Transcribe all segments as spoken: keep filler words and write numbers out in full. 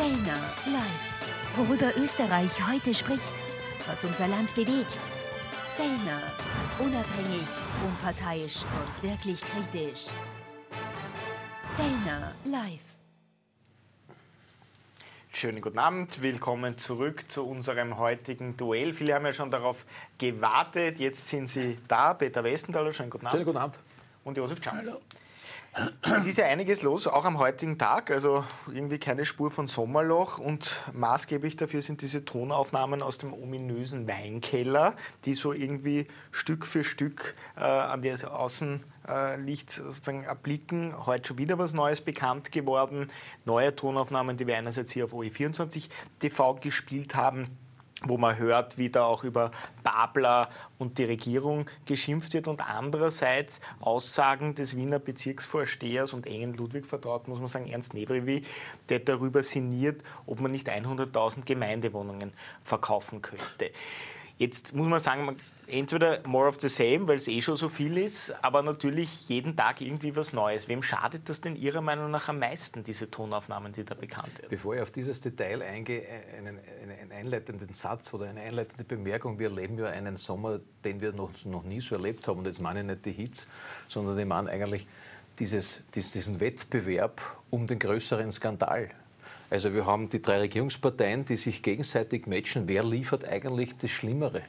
Fellner live. Worüber Österreich heute spricht, was unser Land bewegt. Fellner, unabhängig, unparteiisch und wirklich kritisch. Fellner live. Schönen guten Abend, willkommen zurück zu unserem heutigen Duell. Viele haben ja schon darauf gewartet, jetzt sind Sie da. Peter Westenthaler, schönen guten Abend. Schönen guten Abend. Und Josef Czarnek. Hallo. Es ist ja einiges los, auch am heutigen Tag, also irgendwie keine Spur von Sommerloch, und maßgeblich dafür sind diese Tonaufnahmen aus dem ominösen Weinkeller, die so irgendwie Stück für Stück äh, an das Außenlicht sozusagen erblicken. Heute schon wieder was Neues bekannt geworden, neue Tonaufnahmen, die wir einerseits hier auf O E vierundzwanzig T V gespielt haben, wo man hört, wie da auch über Babler und die Regierung geschimpft wird, und andererseits Aussagen des Wiener Bezirksvorstehers und engen Ludwig-Vertrauten, muss man sagen, Ernst Nevrivi, der darüber sinniert, ob man nicht hunderttausend Gemeindewohnungen verkaufen könnte. Jetzt muss man sagen, man, entweder more of the same, weil es eh schon so viel ist, aber natürlich jeden Tag irgendwie was Neues. Wem schadet das denn Ihrer Meinung nach am meisten, diese Tonaufnahmen, die da bekannt werden? Bevor ich auf dieses Detail eingehe, einen, einen einleitenden Satz oder eine einleitende Bemerkung. Wir erleben ja einen Sommer, den wir noch, noch nie so erlebt haben. Und jetzt meine ich nicht die Hits, sondern ich meine eigentlich dieses, diesen Wettbewerb um den größeren Skandal. Also wir haben die drei Regierungsparteien, die sich gegenseitig matchen. Wer liefert eigentlich das Schlimmere?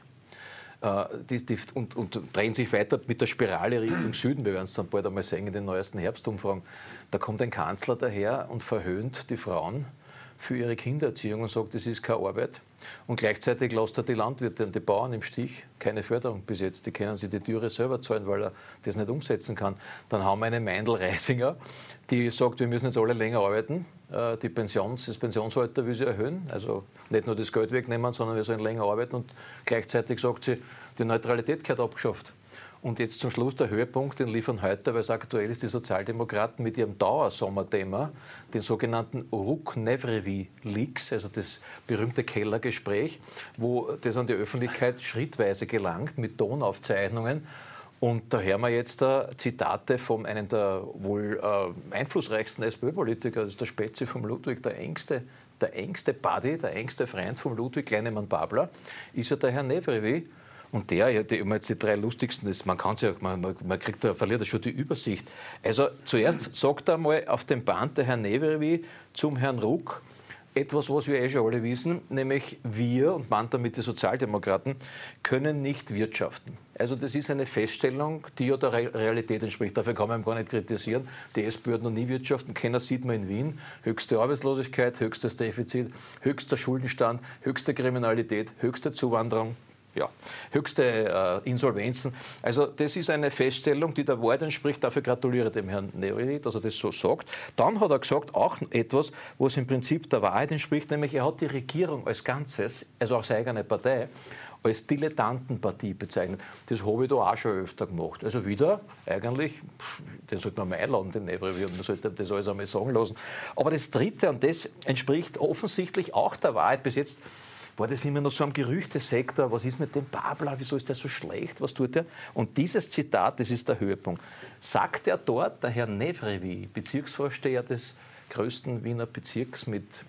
Äh, die, die, und, und drehen sich weiter mit der Spirale Richtung Süden. Wir werden es dann bald einmal sehen in den neuesten Herbstumfragen. Da kommt ein Kanzler daher und verhöhnt die Frauen für ihre Kindererziehung und sagt, das ist keine Arbeit. Und gleichzeitig lässt er die Landwirte und die Bauern im Stich. Keine Förderung bis jetzt. Die können sich die Türe selber zahlen, weil er das nicht umsetzen kann. Dann haben wir eine Meindl-Reisinger, die sagt, wir müssen jetzt alle länger arbeiten. Die Pensions, das Pensionsalter will sie erhöhen. Also nicht nur das Geld wegnehmen, sondern wir sollen länger arbeiten. Und gleichzeitig sagt sie, die Neutralität gehört abgeschafft. Und jetzt zum Schluss der Höhepunkt, den liefern heute, weil es aktuell ist, die Sozialdemokraten mit ihrem Dauersommerthema, den sogenannten Ruck-Nevrivi-Leaks, also das berühmte Kellergespräch, wo das an die Öffentlichkeit schrittweise gelangt mit Tonaufzeichnungen. Und da hören wir jetzt uh, Zitate von einem der wohl uh, einflussreichsten SPÖ-Politiker, das ist der Spezi vom Ludwig, der engste, der engste Buddy, der engste Freund von Ludwig, Kleinemann Babler, ist ja der Herr Nevrivi. Und der, die, jetzt die drei lustigsten, das, man, kann's ja, man, man kriegt, verliert ja schon die Übersicht. Also zuerst sagt er mal auf dem Band der Herr Nevrivi zum Herrn Ruck etwas, was wir eh schon alle wissen, nämlich wir, und meint damit die Sozialdemokraten, können nicht wirtschaften. Also das ist eine Feststellung, die ja der Realität entspricht. Dafür kann man ihm gar nicht kritisieren. Die SPÖ hat noch nie wirtschaften können, das sieht man in Wien. Höchste Arbeitslosigkeit, höchstes Defizit, höchster Schuldenstand, höchste Kriminalität, höchste Zuwanderung. Ja, höchste äh, Insolvenzen. Also das ist eine Feststellung, die der Wahrheit entspricht. Dafür gratuliere ich dem Herrn Nevrivi, dass er das so sagt. Dann hat er gesagt, auch etwas, was im Prinzip der Wahrheit entspricht, nämlich er hat die Regierung als Ganzes, also auch seine eigene Partei, als Dilettantenpartie bezeichnet. Das habe ich da auch schon öfter gemacht. Also wieder, eigentlich, den sollte man mal einladen, den Nevrivi, und man sollte das alles einmal sagen lassen. Aber das Dritte, und das entspricht offensichtlich auch der Wahrheit, bis jetzt war das immer noch so am Gerüchtesektor, was ist mit dem Babler, wieso ist der so schlecht, was tut er? Und dieses Zitat, das ist der Höhepunkt, sagt er dort, der Herr Nevrivi, Bezirksvorsteher des größten Wiener Bezirks mit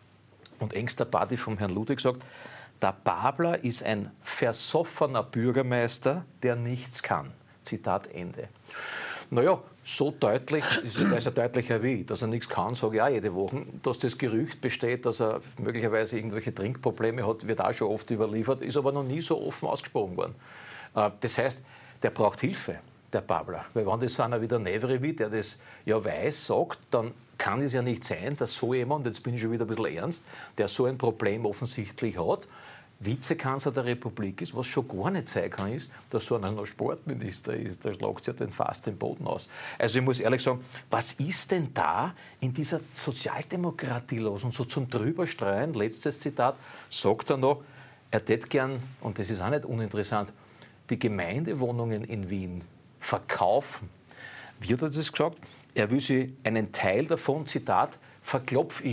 und engster Buddy vom Herrn Ludwig, sagt, der Babler ist ein versoffener Bürgermeister, der nichts kann. Zitat Ende. Naja, so deutlich, da ist er deutlicher wie, dass er nichts kann, sage ich auch jede Woche. Dass das Gerücht besteht, dass er möglicherweise irgendwelche Trinkprobleme hat, wird auch schon oft überliefert, ist aber noch nie so offen ausgesprochen worden. Das heißt, der braucht Hilfe, der Babler. Weil wenn das einer wie der Nevrivi, der das ja weiß, sagt, dann kann es ja nicht sein, dass so jemand, jetzt bin ich schon wieder ein bisschen ernst, der so ein Problem offensichtlich hat, Vizekanzler der Republik ist, was schon gar nicht sein kann, ist, dass so einer noch Sportminister ist. Da schlagt ja den fast den Boden aus. Also ich muss ehrlich sagen, was ist denn da in dieser Sozialdemokratie los? Und so zum Drüberstreuen, letztes Zitat, sagt er noch, er tät gern, und das ist auch nicht uninteressant, die Gemeindewohnungen in Wien verkaufen. Wie hat er das gesagt? Er will sie einen Teil davon, Zitat, verklopf ich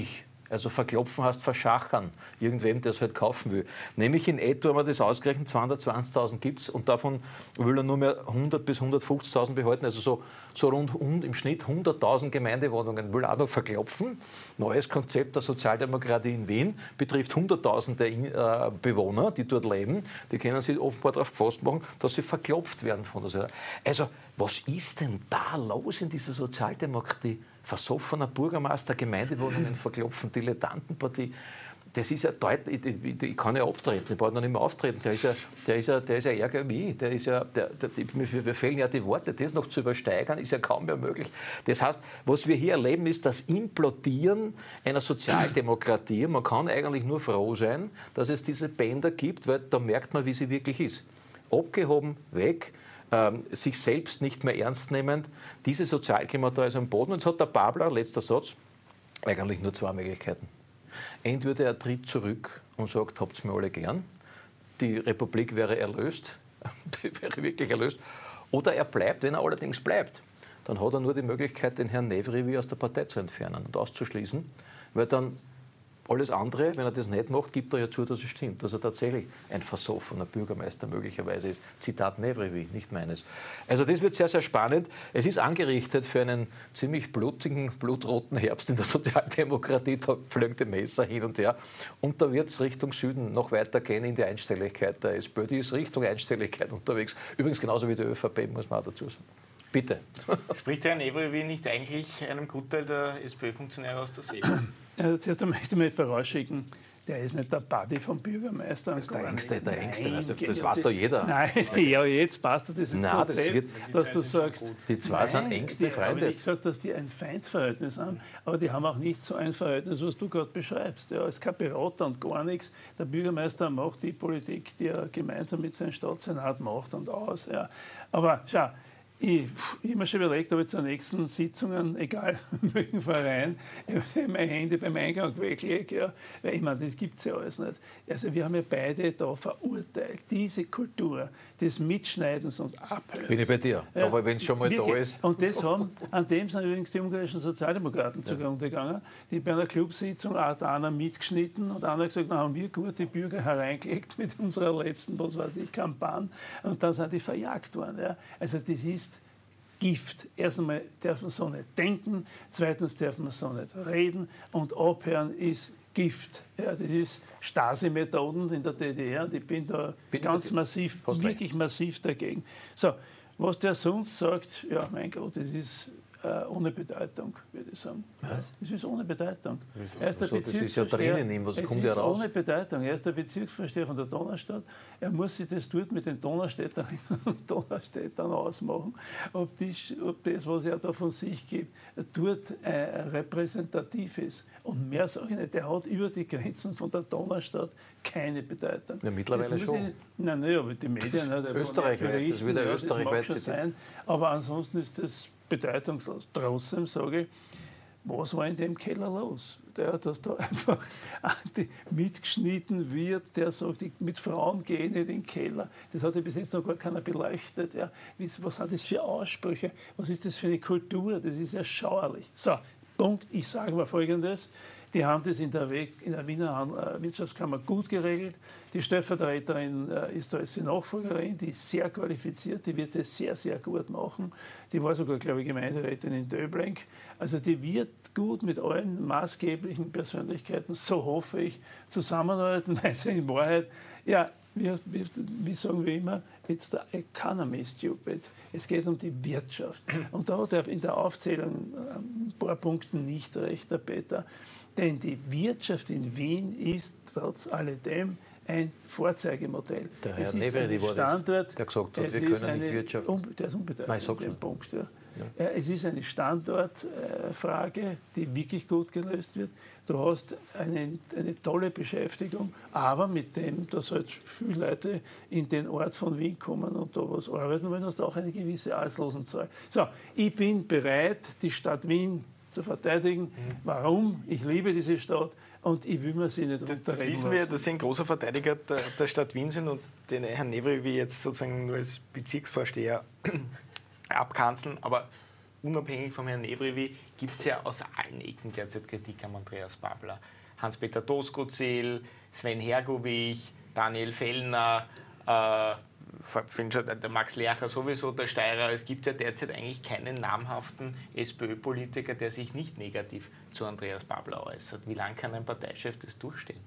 Also verklopfen heißt verschachern, irgendwem, der es halt kaufen will. Nämlich in etwa, wenn man das ausgerechnet, zweihundertzwanzigtausend gibt es und davon will er nur mehr hundert bis hundertfünfzigtausend behalten, also so, so rund im Schnitt hunderttausend Gemeindewohnungen will er auch noch verklopfen. Neues Konzept der Sozialdemokratie in Wien betrifft hunderttausende äh, Bewohner, die dort leben. Die können sich offenbar darauf gefasst machen, dass sie verklopft werden von der Sozialdemokratie. Also, was ist denn da los in dieser Sozialdemokratie? Versoffener Bürgermeister, Gemeindewohnungen verklopfen, Dilettantenpartie. Das ist ja deutlich, ich, ich kann ja abtreten, ich brauche noch nicht mehr auftreten. Der ist ja, der ist ja, der ist ja ärger wie ich. Der ist ja, der, der, mir fehlen ja die Worte, das noch zu übersteigern, ist ja kaum mehr möglich. Das heißt, was wir hier erleben, ist das Implodieren einer Sozialdemokratie. Man kann eigentlich nur froh sein, dass es diese Bänder gibt, weil da merkt man, wie sie wirklich ist. Abgehoben, weg. Ähm, sich selbst nicht mehr ernst nehmend. Diese Sozialdemokratie ist am Boden. Und jetzt hat der Babler, letzter Satz, eigentlich nur zwei Möglichkeiten. Entweder er tritt zurück und sagt, habt ihr mir alle gern, die Republik wäre erlöst, die wäre wirklich erlöst, oder er bleibt. Wenn er allerdings bleibt, dann hat er nur die Möglichkeit, den Herrn Nevri aus der Partei zu entfernen und auszuschließen, weil dann alles andere, wenn er das nicht macht, gibt er ja zu, dass es stimmt, dass er tatsächlich ein versoffener Bürgermeister möglicherweise ist. Zitat Nevri, nicht meines. Also das wird sehr, sehr spannend. Es ist angerichtet für einen ziemlich blutigen, blutroten Herbst in der Sozialdemokratie. Da fliegen die Messer hin und her. Und da wird es Richtung Süden noch weitergehen in die Einstelligkeit der SPÖ. Die ist Richtung Einstelligkeit unterwegs. Übrigens genauso wie die ÖVP, muss man auch dazu sagen. Bitte. Spricht Herr Nevri nicht eigentlich einem Gutteil der SPÖ-Funktionäre aus der Seele? Also zuerst einmal möchte ich mal vorausschicken, der ist nicht der Buddy vom Bürgermeister. Das ist der Engste, der Engste. Nein, also, das weiß doch jeder. Nein, ja, jetzt passt das ins Nein, Konzept, das wird, dass du sagst, die zwei sind engste Freunde. Ich habe nicht gesagt, dass die ein Feindverhältnis haben, aber die haben auch nicht so ein Verhältnis, was du gerade beschreibst. Ja, es ist kein Berater und gar nichts. Der Bürgermeister macht die Politik, die er gemeinsam mit seinem Stadtsenat macht und aus. Ja. Aber schau, Ich, ich habe mir schon überlegt, ob ich zur nächsten Sitzungen, egal welchen Verein, mein Handy beim Eingang weglege. Ja. Weil ich meine, das gibt es ja alles nicht. Also wir haben ja beide da verurteilt, diese Kultur des Mitschneidens und Abhörens. Bin ich bei dir. Ja, aber wenn es schon mal wirklich, da ist. Und das haben, an dem sind übrigens die ungarischen Sozialdemokraten ja. zugrunde gegangen, die bei einer Clubsitzung hat einer mitgeschnitten und einer gesagt, na, haben wir gute Bürger hereingelegt mit unserer letzten, was weiß ich, Kampagne. Und dann sind die verjagt worden. Ja. Also das ist Gift. Erst einmal darf man so nicht denken, zweitens darf man so nicht reden und abhören ist Gift. Ja, das ist Stasi-Methoden in der D D R und ich bin da bin ganz massiv, Hast wirklich recht. massiv dagegen. So, was der sonst sagt, ja mein Gott, das ist äh, ohne Bedeutung, würde ich sagen. Was? Das ist ohne Bedeutung. Er ist der so, das ist ja drinnen in ihm, was kommt ja raus? Ohne Bedeutung. Er ist der Bezirksvorsteher von der Donaustadt. Er muss sich das dort mit den Donaustädterinnen und Donaustädtern ausmachen, ob, die, ob das, was er da von sich gibt, dort äh, repräsentativ ist. Und mehr sage ich nicht, der hat über die Grenzen von der Donaustadt keine Bedeutung. Ja, mittlerweile schon. Ich, nein, nein, aber die Medien... Österreichweit, das wird ja österreichweit sein. Aber ansonsten ist das bedeutungslos. Trotzdem sage ich, was war in dem Keller los? Der, dass da einfach mitgeschnitten wird, der sagt, ich, mit Frauen gehe ich nicht in den Keller. Das hat ja bis jetzt noch gar keiner beleuchtet. Ja. Was sind das für Aussprüche? Was ist das für eine Kultur? Das ist ja schauerlich. So, Punkt. Ich sage mal Folgendes. Die haben das in der, Weg, in der Wiener Wirtschaftskammer gut geregelt. Die Stellvertreterin äh, ist da als Nachfolgerin, die ist sehr qualifiziert, die wird das sehr, sehr gut machen. Die war sogar, glaube ich, Gemeinderätin in Döbling. Also die wird gut mit allen maßgeblichen Persönlichkeiten, so hoffe ich, zusammenarbeiten, weil sie in Wahrheit, ja, wie, wie, wie sagen wir immer, it's the economy stupid. Es geht um die Wirtschaft. Und da hat er in der Aufzählung ein paar Punkte nicht recht, der Peter. Denn die Wirtschaft in Wien ist trotz alledem ein Vorzeigemodell. Der Herr Nevri war das, der gesagt hat, wir können eine, nicht wirtschaften. Um, der ist unbedeutend in dem Punkt. Ja. Ja. Es ist eine Standortfrage, die wirklich gut gelöst wird. Du hast eine, eine tolle Beschäftigung, aber mit dem, dass halt viele Leute in den Ort von Wien kommen und da was arbeiten wollen, hast du auch eine gewisse Arbeitslosenzahl. So, ich bin bereit, die Stadt Wien zu verteidigen. Mhm. Warum? Ich liebe diese Stadt und ich will mir sie nicht das, unterreden das wissen wir, dass Sie ein großer Verteidiger der, der Stadt Wien sind und den Herrn Nevri wie jetzt sozusagen nur als Bezirksvorsteher abkanzeln. Aber unabhängig von Herrn Nevrivi, gibt es ja aus allen Ecken derzeit Kritik am Andreas Babler. Hans-Peter Doskozil, Sven Hergovich, Daniel Fellner, äh, der Max Lercher sowieso, der Steirer. Es gibt ja derzeit eigentlich keinen namhaften SPÖ-Politiker, der sich nicht negativ zu Andreas Babler äußert. Wie lange kann ein Parteichef das durchstehen?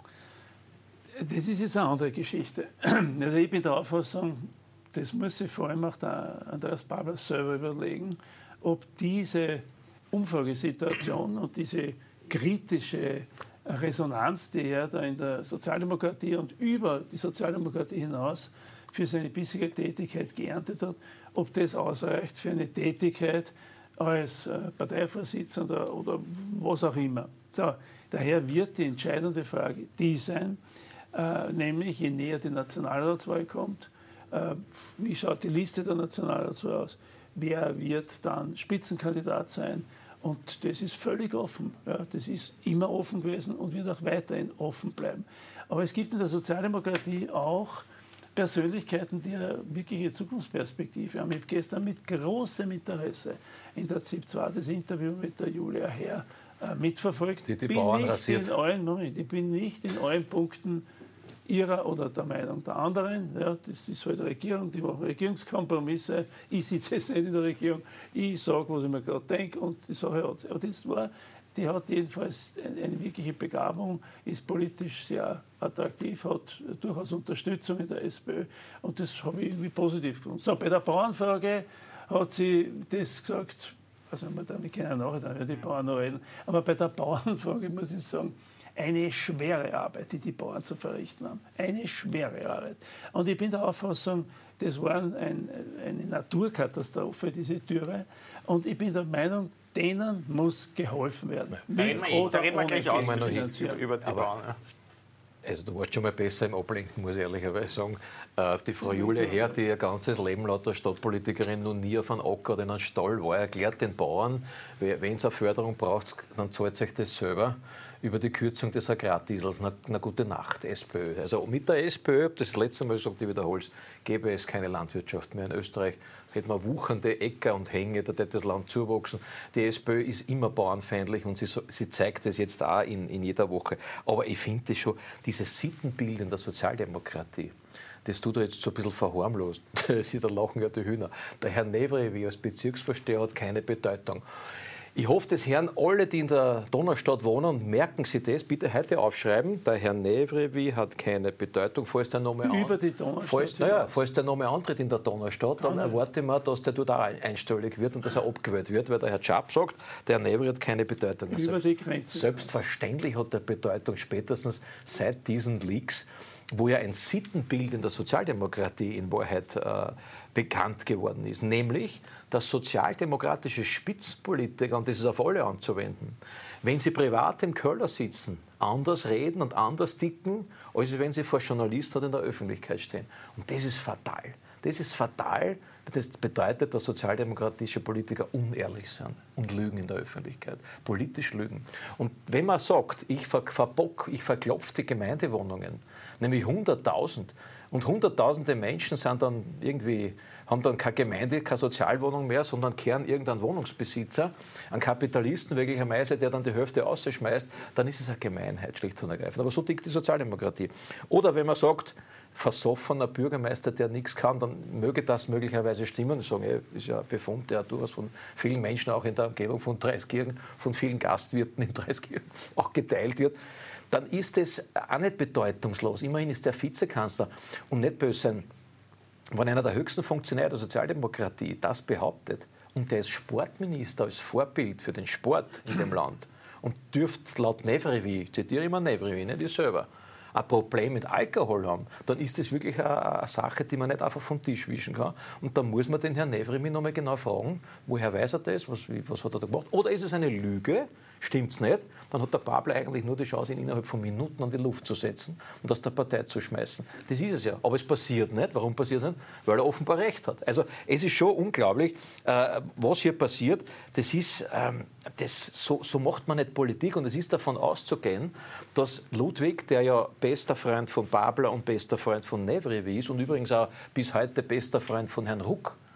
Das ist jetzt eine andere Geschichte. Also ich bin der Auffassung, das muss sich vor allem auch der Andreas Babler selber überlegen, ob diese Umfragesituation und diese kritische Resonanz, die er da in der Sozialdemokratie und über die Sozialdemokratie hinaus für seine bisherige Tätigkeit geerntet hat, ob das ausreicht für eine Tätigkeit als Parteivorsitzender oder was auch immer. So, daher wird die entscheidende Frage die sein, äh, nämlich je näher die Nationalratswahl kommt, äh, wie schaut die Liste der Nationalratswahl aus, wer wird dann Spitzenkandidat sein. Und das ist völlig offen. Ja, das ist immer offen gewesen und wird auch weiterhin offen bleiben. Aber es gibt in der Sozialdemokratie auch Persönlichkeiten, die eine wirkliche Zukunftsperspektive haben. Ich habe gestern mit großem Interesse in der Z I P zwei das Interview mit der Julia Herr äh, mitverfolgt. Die die bin Bauern nicht rasiert. In allen, Moment, ich bin nicht in allen Punkten ihrer oder der Meinung der anderen. Ja, das ist halt eine Regierung, die machen Regierungskompromisse. Ich sitze jetzt nicht in der Regierung. Ich sage, was ich mir gerade denke und die Sache hat sie. Aber das war, die hat jedenfalls eine, eine wirkliche Begabung, ist politisch sehr attraktiv, hat durchaus Unterstützung in der SPÖ und das habe ich irgendwie positiv gefunden. So, bei der Bauernfrage hat sie das gesagt, also wir können nachher dann die Bauern noch reden, aber bei der Bauernfrage muss ich sagen, eine schwere Arbeit, die die Bauern zu verrichten haben. Eine schwere Arbeit. Und ich bin der Auffassung, das war ein, eine Naturkatastrophe, diese Dürre. Und ich bin der Meinung, denen muss geholfen werden. Da reden wir, eh, da reden wir gleich aus über, über die Aber, Bauern. Ja. Also du warst schon mal besser im Ablenken, muss ich ehrlicherweise sagen. Äh, die Frau Julia Herr, die ihr ganzes Leben lauter Stadtpolitikerin noch nie auf einem Acker oder in einem Stall war, erklärt den Bauern, wenn es eine Förderung braucht, dann zahlt sich das selber über die Kürzung des Agrardiesels. Na, na gute Nacht, SPÖ. Also mit der SPÖ, das letzte Mal gesagt, ich wiederhole es, gäbe es keine Landwirtschaft mehr in Österreich. Hätten wir wuchernde Äcker und Hänge, da hätte das Land zuwachsen. Die SPÖ ist immer bauernfeindlich und sie, sie zeigt es jetzt auch in, in jeder Woche. Aber ich finde schon, dieses Sittenbild in der Sozialdemokratie, das tut er jetzt so ein bisschen verharmlost. Das ist, da lachen ja die Hühner. Der Herr Nevrivi als Bezirksvorsteher hat keine Bedeutung. Ich hoffe, das hören alle, die in der Donaustadt wohnen, merken Sie das, bitte heute aufschreiben. Der Herr Nevrivi hat keine Bedeutung, falls der Name Über an, die Donaustadt. Falls, naja, falls der Name antritt in der Donaustadt, dann erwarte ich mir, dass der dort auch einstellig wird und dass er abgewählt wird, weil der Herr Schaap sagt, der Herr Nevrivi hat keine Bedeutung. Über die Grenze. Selbstverständlich hat er Bedeutung, spätestens seit diesen Leaks, wo ja ein Sittenbild in der Sozialdemokratie in Wahrheit äh, bekannt geworden ist. Nämlich, dass sozialdemokratische Spitzenpolitiker, und das ist auf alle anzuwenden, wenn sie privat im Keller sitzen, anders reden und anders ticken, als wenn sie vor Journalisten oder in der Öffentlichkeit stehen. Und das ist fatal. Das ist fatal. Das bedeutet, dass sozialdemokratische Politiker unehrlich sind und lügen in der Öffentlichkeit, politisch lügen. Und wenn man sagt, ich verbock, ich verklopfe die Gemeindewohnungen, nämlich hunderttausend, und hunderttausende Menschen sind dann irgendwie, haben dann keine Gemeinde, keine Sozialwohnung mehr, sondern kehren irgendeinen Wohnungsbesitzer, einen Kapitalisten möglicherweise, der dann die Hälfte rausschmeißt, dann ist es eine Gemeinheit, schlicht und ergreifend. Aber so tickt die Sozialdemokratie. Oder wenn man sagt, versoffener Bürgermeister, der nichts kann, dann möge das möglicherweise stimmen. Ich sage, das ist ja ein Befund, der durchaus von vielen Menschen auch in der Umgebung von Dreiskirchen, von vielen Gastwirten in Dreiskirchen auch geteilt wird. Dann ist es auch nicht bedeutungslos. Immerhin ist der Vizekanzler und nicht böse sein, wenn einer der höchsten Funktionäre der Sozialdemokratie das behauptet und der ist Sportminister als Vorbild für den Sport in dem Land und dürfte laut Nevrivi, ich zitiere immer Nevrivi, nicht ich selber, ein Problem mit Alkohol haben, dann ist das wirklich eine, eine Sache, die man nicht einfach vom Tisch wischen kann. Und da muss man den Herrn Nevrivi noch mal genau fragen, woher weiß er das, was, was hat er da gemacht? Oder ist es eine Lüge? Stimmt es nicht? Dann hat der Babler eigentlich nur die Chance, ihn innerhalb von Minuten an die Luft zu setzen und aus der Partei zu schmeißen. Das ist es ja. Aber es passiert nicht. Warum passiert es nicht? Weil er offenbar recht hat. Also es ist schon unglaublich, äh, was hier passiert. Das ist, ähm, das, so, so macht man nicht Politik. Und es ist davon auszugehen, dass Ludwig, der ja bester Freund von Babler und bester Freund von Nevrivi ist und übrigens auch bis heute bester Freund von Herrn Ruck,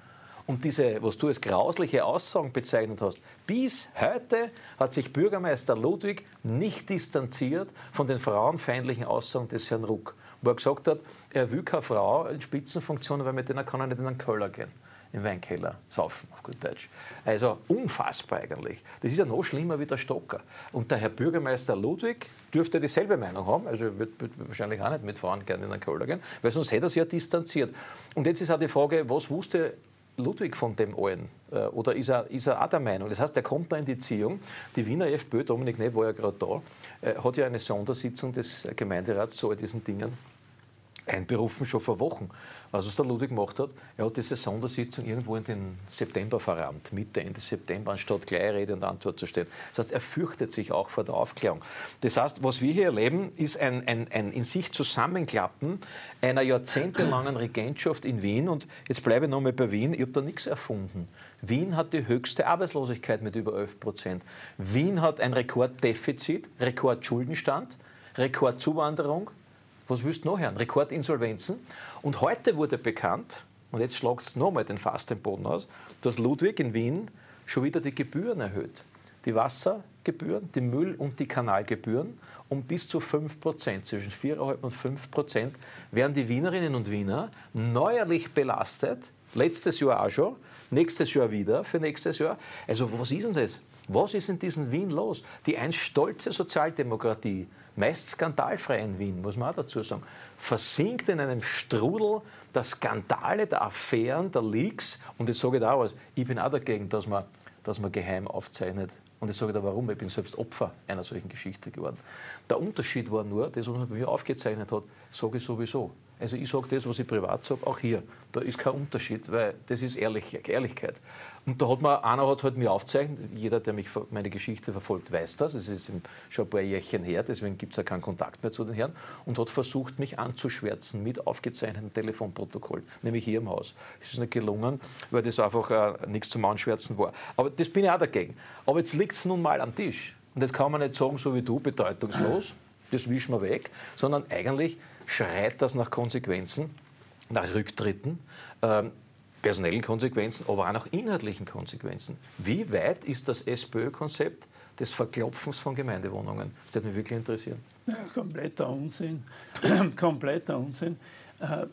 Und diese, was du als grausliche Aussagen bezeichnet hast, bis heute hat sich Bürgermeister Ludwig nicht distanziert von den frauenfeindlichen Aussagen des Herrn Ruck, wo er gesagt hat, er will keine Frau in Spitzenfunktionen, weil mit denen kann er nicht in einen Keller gehen, im Weinkeller saufen, auf gut Deutsch. Also unfassbar eigentlich. Das ist ja noch schlimmer wie der Stocker. Und der Herr Bürgermeister Ludwig dürfte dieselbe Meinung haben, also er wird, wird wahrscheinlich auch nicht mit Frauen gerne in einen Keller gehen, weil sonst hätte er sich ja distanziert. Und jetzt ist auch die Frage, was wusste Ludwig von dem allen? Oder ist er, ist er auch der Meinung? Das heißt, er kommt da in die Ziehung. Die Wiener FPÖ, Dominik Neff war ja gerade da, hat ja eine Sondersitzung des Gemeinderats zu all diesen Dingen einberufen, schon vor Wochen. Was es der Ludwig gemacht hat, er hat diese Sondersitzung irgendwo in den September verrammt, Mitte, Ende September, anstatt gleich Rede und Antwort zu stellen. Das heißt, er fürchtet sich auch vor der Aufklärung. Das heißt, was wir hier erleben, ist ein, ein, ein in sich Zusammenklappen einer jahrzehntelangen Regentschaft in Wien. Und jetzt bleibe ich noch mal bei Wien, ich habe da nichts erfunden. Wien hat die höchste Arbeitslosigkeit mit über elf Prozent. Wien hat ein Rekorddefizit, Rekordschuldenstand, Rekordzuwanderung. Was willst du noch hören? Rekordinsolvenzen. Und heute wurde bekannt, und jetzt schlagt es nochmal den Fass den Boden aus, dass Ludwig in Wien schon wieder die Gebühren erhöht. Die Wassergebühren, die Müll- und die Kanalgebühren um bis zu fünf Prozent. Zwischen vier Komma fünf und fünf Prozent werden die Wienerinnen und Wiener neuerlich belastet. Letztes Jahr auch schon, nächstes Jahr wieder, für nächstes Jahr. Also was ist denn das? Was ist in diesem Wien los? Die einst stolze Sozialdemokratie, meist skandalfrei in Wien, muss man auch dazu sagen, versinkt in einem Strudel der Skandale, der Affären, der Leaks. Und jetzt sage ich da auch was, ich bin auch dagegen, dass man, dass man geheim aufzeichnet. Und ich sage da warum, ich bin selbst Opfer einer solchen Geschichte geworden. Der Unterschied war nur, das, was man bei mir aufgezeichnet hat, sage ich sowieso. Also ich sage das, was ich privat sage, auch hier. Da ist kein Unterschied, weil das ist Ehrlich, Ehrlichkeit. Und da hat man, einer hat halt mir aufgezeichnet, jeder, der mich meine Geschichte verfolgt, weiß das. Es ist schon ein paar Jährchen her, deswegen gibt es ja keinen Kontakt mehr zu den Herren. Und hat versucht, mich anzuschwärzen mit aufgezeichneten Telefonprotokollen, nämlich hier im Haus. Es ist nicht gelungen, weil das einfach äh, nichts zum Anschwärzen war. Aber das bin ich auch dagegen. Aber jetzt liegt es nun mal am Tisch. Und jetzt kann man nicht sagen, so wie du, bedeutungslos, das wischen wir weg, sondern eigentlich schreit das nach Konsequenzen, nach Rücktritten, ähm, personellen Konsequenzen, aber auch nach inhaltlichen Konsequenzen. Wie weit ist das SPÖ-Konzept des Verklopfens von Gemeindewohnungen? Das würde mich wirklich interessieren. Ja, kompletter Unsinn. kompletter Unsinn. Äh,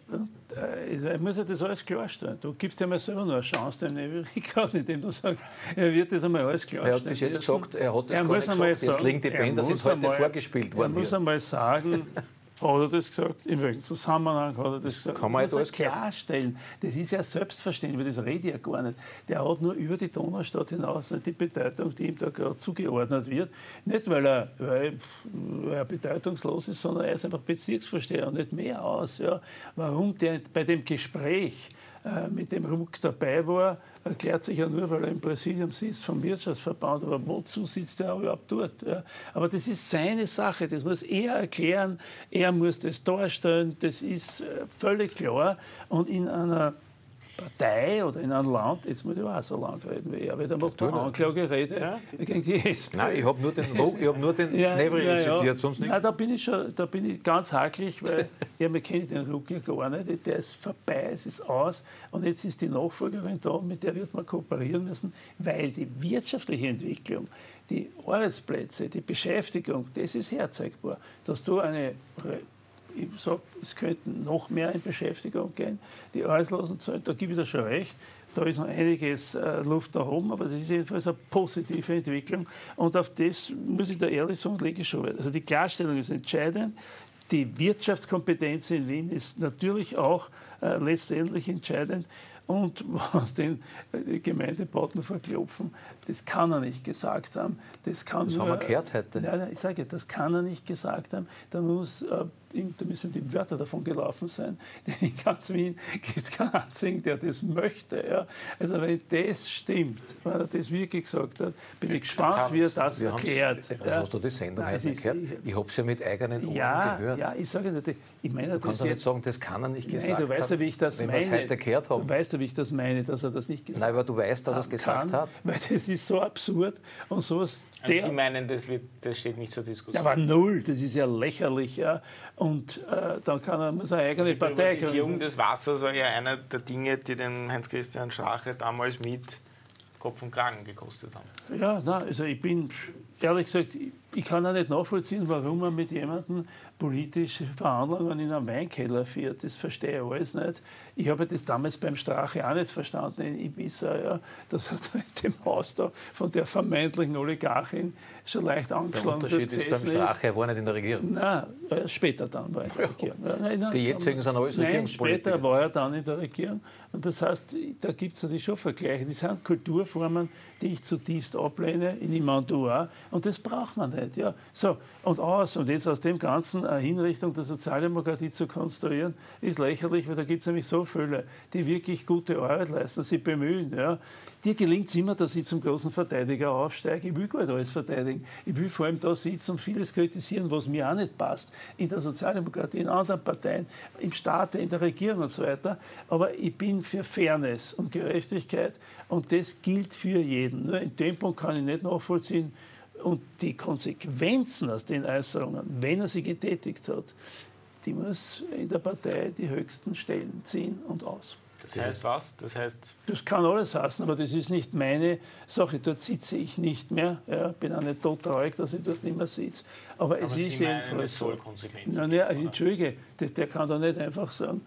äh, ich muss ja das alles klarstellen. Du gibst ihm ja selber nur eine Chance, dem Rickard, indem du sagst, er wird das einmal alles klarstellen. Er hat bis jetzt gesagt, er hat das er gar nicht gesagt. Sagen, jetzt liegen die Bänder, sind heute einmal, vorgespielt worden. Er muss hier. einmal sagen, hat er das gesagt? In welchem Zusammenhang hat er das, das gesagt? Kann man das muss er klarstellen. Das ist ja selbstverständlich, weil das rede ich ja gar nicht. Der hat nur über die Donaustadt hinaus nicht die Bedeutung, die ihm da gerade zugeordnet wird. Nicht, weil er, weil er bedeutungslos ist, sondern er ist einfach Bezirksvorsteher und nicht mehr aus. Ja. Warum der bei dem Gespräch äh, mit dem Ruck dabei war, erklärt sich ja nur, weil er im Präsidium sitzt vom Wirtschaftsverband. Aber wozu sitzt er überhaupt dort? Ja? Aber das ist seine Sache, das muss er erklären, er muss das darstellen, das ist völlig klar. Und in einer Partei oder in einem Land, jetzt muss ich auch so lang reden wie er, weil da macht man Anklagerede ja? gegen die S P D. Nein, ich habe nur den, ich hab nur den ja, Snevri ja, zitiert, ja. sonst nichts. Nein, da bin ich schon, da bin ich ganz hakelig, weil ja, wir kennen den Ruck ja gar nicht, der ist vorbei, es ist aus und jetzt ist die Nachfolgerin da, mit der wird man kooperieren müssen, weil die wirtschaftliche Entwicklung, die Arbeitsplätze, die Beschäftigung, das ist herzeigbar, dass du eine ich sage, es könnten noch mehr in Beschäftigung gehen. Die Arbeitslosenzahlen, da gebe ich dir schon recht, da ist noch einiges äh, Luft nach oben, aber das ist jedenfalls eine positive Entwicklung. Und auf das muss ich da ehrlich sagen, lege ich schon weit. Also die Klarstellung ist entscheidend. Die Wirtschaftskompetenz in Wien ist natürlich auch äh, letztendlich entscheidend. Und was den Gemeindepartner verklopfen, das kann er nicht gesagt haben. Das, kann das nur, haben wir gehört heute. Nein, nein, ich sage, das kann er nicht gesagt haben. Da, muss, äh, da müssen die Wörter davon gelaufen sein. Denn in ganz Wien gibt es keinen einzigen, der das möchte. Ja. Also wenn das stimmt, weil er das wirklich gesagt hat, bin ich gespannt, wie er das wir erklärt. Also ja. Hast du die Sendung nein, heute gehört? Ich, ich habe es ja mit eigenen Ohren ja, gehört. Ja, ich sage nicht, ich meine, du kannst ja nicht sagen, das kann er nicht gesagt haben. Nein, du weißt ja, wie ich das wenn meine. Wenn wir es heute gehört haben. Du weißt ja, wie ich das meine, dass er das nicht gesagt hat. Nein, aber du weißt, dass er es gesagt kann, hat. Weil das ist ist so absurd und sowas. Also der, Sie meinen, das, wird, das steht nicht zur Diskussion? Ja, aber null, das ist ja lächerlich. Ja. Und äh, dann kann er, muss er eine eigene Die Partei Privatisierung gründen. des Wassers war ja einer der Dinge, die den Heinz-Christian Strache damals mit Kopf und Kragen gekostet haben. Ja, nein, also ich bin, ehrlich gesagt, ich, ich kann auch nicht nachvollziehen, warum man mit jemandem politische Verhandlungen in einem Weinkeller führt. Das verstehe ich alles nicht. Ich habe das damals beim Strache auch nicht verstanden in Ibiza. Ja. Das hat in dem Haus da von der vermeintlichen Oligarchin schon leicht Der angeschlagen. Unterschied ist beim Strache, er war nicht in der Regierung. Nein, äh, später dann war er in der Regierung. Ja, nein, nein, Die jetzigen sind alles Nein, Regierungspolitiker. später war er dann in der Regierung. Und das heißt, da gibt es natürlich schon Vergleiche. Das sind Kulturformen, die ich zutiefst ablehne, in Imandu auch. Und das braucht man nicht. Ja. So, und aus, und jetzt aus dem Ganzen eine Hinrichtung der Sozialdemokratie zu konstruieren, ist lächerlich, weil da gibt es nämlich so viele, die wirklich gute Arbeit leisten, sich bemühen. Ja. Dir gelingt es immer, dass ich zum großen Verteidiger aufsteige. Ich will gar nicht alles verteidigen. Ich will vor allem da sitzen und vieles kritisieren, was mir auch nicht passt. In der Sozialdemokratie, in anderen Parteien, im Staat, in der Regierung und so weiter. Aber ich bin für Fairness und Gerechtigkeit und das gilt für jeden. Nur in dem Punkt kann ich nicht nachvollziehen. Und die Konsequenzen aus den Äußerungen, wenn er sie getätigt hat, die muss in der Partei die höchsten Stellen ziehen und aus. Das heißt was? Das heißt, Das kann alles heißen, aber das ist nicht meine Sache. Dort sitze ich nicht mehr. Ja, bin auch nicht tot traurig, dass ich dort nicht mehr sitze. Aber, aber es Sie ist meinen, jedenfalls es soll so. Konsequenzen Nein, geben, nein, oder? Entschuldige, der, der kann doch nicht einfach sagen,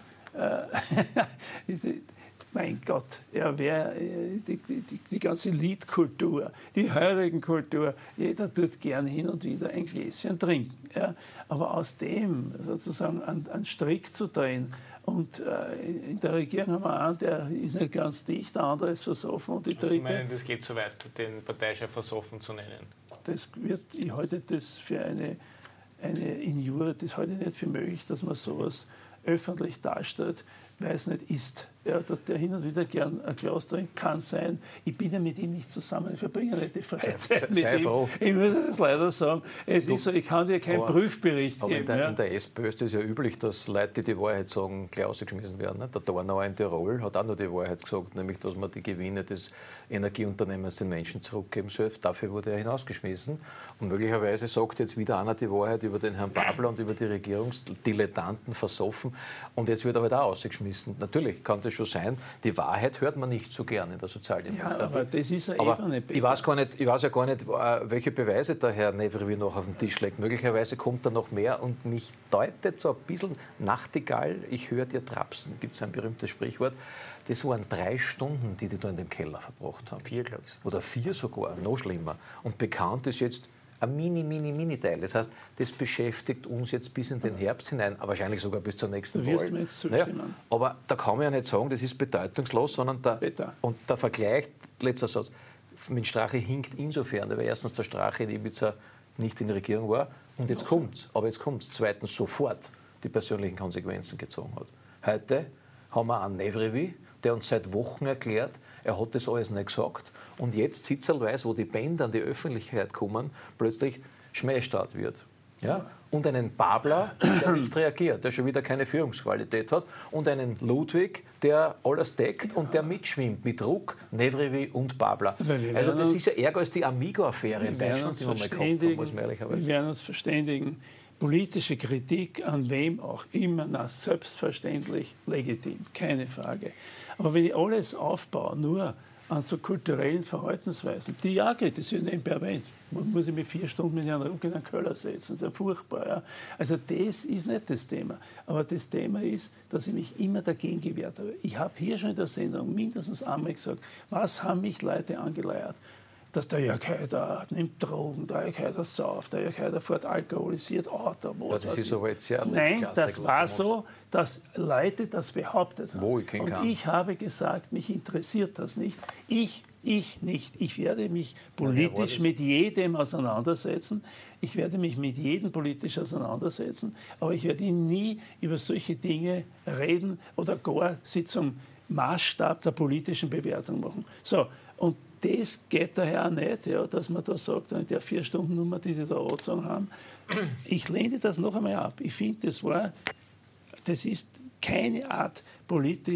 äh, mein Gott, ja, wer, die, die, die ganze Liedkultur, die Heurigenkultur, jeder tut gern hin und wieder ein Gläschen trinken. Ja. Aber aus dem sozusagen einen, einen Strick zu drehen, und äh, in der Regierung haben wir einen, der ist nicht ganz dicht, der andere ist versoffen und die Also Sie dritte. meinen, das geht so weit, den Parteichef versoffen zu nennen? Das wird, ich halte das für eine, eine Injure, das halte ich nicht für möglich, dass man sowas öffentlich darstellt, weil es nicht ist. Ja, dass der hin und wieder gern ein Glas trinkt, kann sein. Ich bin ja mit ihm nicht zusammen, ich verbringe nicht die Freizeit Sei- mit sei ihm. froh. Ich muss das leider sagen. Es ist so, ich kann dir keinen Aber- Prüfbericht Aber in geben. der, Ja. in der SPÖ ist es ja üblich, dass Leute, die die Wahrheit sagen, gleich rausgeschmissen werden. Ne? Der Dornauer in Tirol hat auch nur die Wahrheit gesagt, nämlich, dass man die Gewinne des Energieunternehmens den Menschen zurückgeben soll. Dafür wurde er hinausgeschmissen. Und möglicherweise sagt jetzt wieder einer die Wahrheit über den Herrn Babler und über die Regierungsdilettanten versoffen. Und jetzt wird er halt auch rausgeschmissen. Natürlich kann das schon sein. Die Wahrheit hört man nicht so gern in der Sozialdemokratie. Ja, aber das ist eine Aber Ebene. ich weiß, gar nicht, ich weiß ja gar nicht, äh, welche Beweise der Herr Nevrivi noch auf den Tisch legt. Möglicherweise kommt da noch mehr und mich deutet so ein bisschen Nachtigall, ich höre dir trapsen, gibt es ein berühmtes Sprichwort. Das waren drei Stunden, die die da in dem Keller verbracht haben. Vier, glaube ich. Oder vier sogar, noch schlimmer. Und bekannt ist jetzt ein mini, mini, mini Teil. Das heißt, das beschäftigt uns jetzt bis in den Herbst hinein, wahrscheinlich sogar bis zur nächsten Du wirst Wahl. mir jetzt Naja, zustimmen. aber da kann man ja nicht sagen, das ist bedeutungslos, sondern der, Bitte. und der Vergleich, letzter Satz, mit Strache hinkt insofern, weil erstens der Strache in Ibiza nicht in der Regierung war und jetzt kommt's, aber jetzt kommt's. Zweitens sofort die persönlichen Konsequenzen gezogen hat. Heute haben wir einen Nevrivi, der uns seit Wochen erklärt, er hat das alles nicht gesagt. Und jetzt sitzelweise, wo die Bänder an die Öffentlichkeit kommen, plötzlich Schmähstaat wird. Ja? Und einen Babler, der nicht reagiert, der schon wieder keine Führungsqualität hat. Und einen Ludwig, der alles deckt und der mitschwimmt mit Ruck, Nevrivi und Babler. Aber wir Also werden das uns- ist ja ärger als die Amigo-Affäre in Wir werden Deutschland, uns die wir mal gehabt haben, verständigen, muss man ehrlicherweise wir werden uns verständigen. Politische Kritik an wem auch immer, na, selbstverständlich legitim, keine Frage. Aber wenn ich alles aufbaue, nur an so kulturellen Verhaltensweisen, die ja geht, das ist ja nebenbei erwähnt, man muss ich mich vier Stunden mit Herrn Ruck in einen Keller setzen, das ist ja furchtbar. Ja. Also das ist nicht das Thema. Aber das Thema ist, dass ich mich immer dagegen gewehrt habe. Ich habe hier schon in der Sendung mindestens einmal gesagt, was haben mich Leute angeleiert? Dass der Jörg Haider nimmt Drogen, der Jörg Haider sauft, der Jörg Haider fährt alkoholisiert Auto. Ja, das ist aber jetzt sehr Nein, letztklassig, das was war du machst. so, dass Leute das behauptet haben. Wo ich keinen Und kann. ich habe gesagt, mich interessiert das nicht. Ich, ich nicht. Ich werde mich wer war politisch das? mit jedem auseinandersetzen. Ich werde mich mit jedem politisch auseinandersetzen. Aber ich werde nie über solche Dinge reden oder gar Sitzung Maßstab der politischen Bewertung machen. So, und das geht daher auch nicht, ja, dass man da sagt, in der Vier-Stunden-Nummer, die Sie da angezogen haben, ich lehne das noch einmal ab. Ich finde, das war, das ist keine Art politisch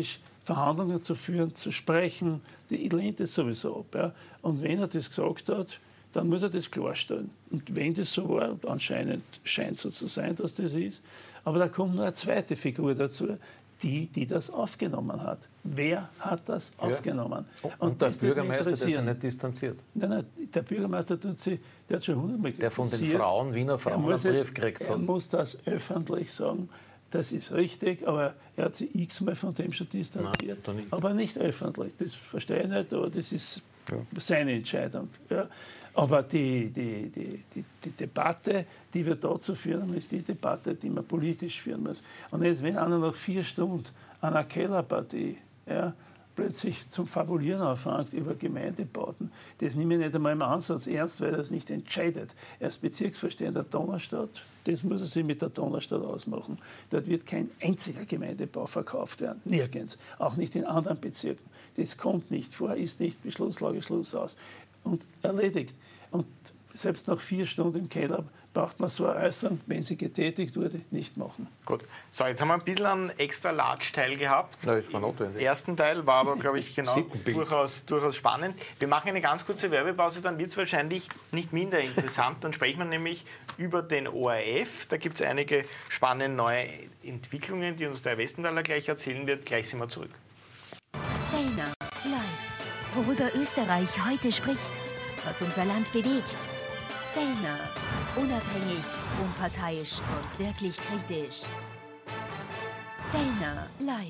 Verhandlungen zu führen, zu sprechen, die lehnt es sowieso ab. Ja. Und wenn er das gesagt hat, dann muss er das klarstellen. Und wenn das so war, und anscheinend scheint es so zu sein, dass das ist, aber da kommt noch eine zweite Figur dazu, die, die das aufgenommen hat. Wer hat das ja. aufgenommen? Und, und der Bürgermeister, der ist ja nicht distanziert. Nein, nein, der Bürgermeister tut sich, der hat schon hundertmal Der von den Frauen, Wiener Frauen, einen Brief gekriegt hat. Er muss das öffentlich sagen. Das ist richtig, aber er hat sich x-mal von dem schon distanziert. Nein, nicht. Aber nicht öffentlich. Das verstehe ich nicht, aber das ist ja. seine Entscheidung. Ja. Aber die, die, die, die, die Debatte, die wir da zu führen, ist die Debatte, die man politisch führen muss. Und jetzt, wenn einer nach vier Stunden einer Kellerpartie ja, plötzlich zum Fabulieren anfängt über Gemeindebauten, das nehme ich nicht einmal im Ansatz ernst, weil er das nicht entscheidet. Er ist Bezirksvorsteher der Donaustadt, das muss er sich mit der Donaustadt ausmachen. Dort wird kein einziger Gemeindebau verkauft werden, nirgends, auch nicht in anderen Bezirken. Das kommt nicht vor, ist nicht Beschlusslage, Schluss aus und erledigt. Und selbst nach vier Stunden im Keller braucht man so eine Äußerung, wenn sie getätigt wurde, nicht machen. Gut. So, jetzt haben wir ein bisschen einen extra Large-Teil gehabt. Ja, ist mal notwendig. Der ersten Teil war aber, glaube ich, genau durchaus, durchaus spannend. Wir machen eine ganz kurze Werbepause, dann wird es wahrscheinlich nicht minder interessant. Dann sprechen wir nämlich über den O R F. Da gibt es einige spannende neue Entwicklungen, die uns der Herr Westenthaler gleich erzählen wird. Gleich sind wir zurück. Fellner live. Worüber Österreich heute spricht, was unser Land bewegt. Fellner, unabhängig, unparteiisch und wirklich kritisch. Fellner live.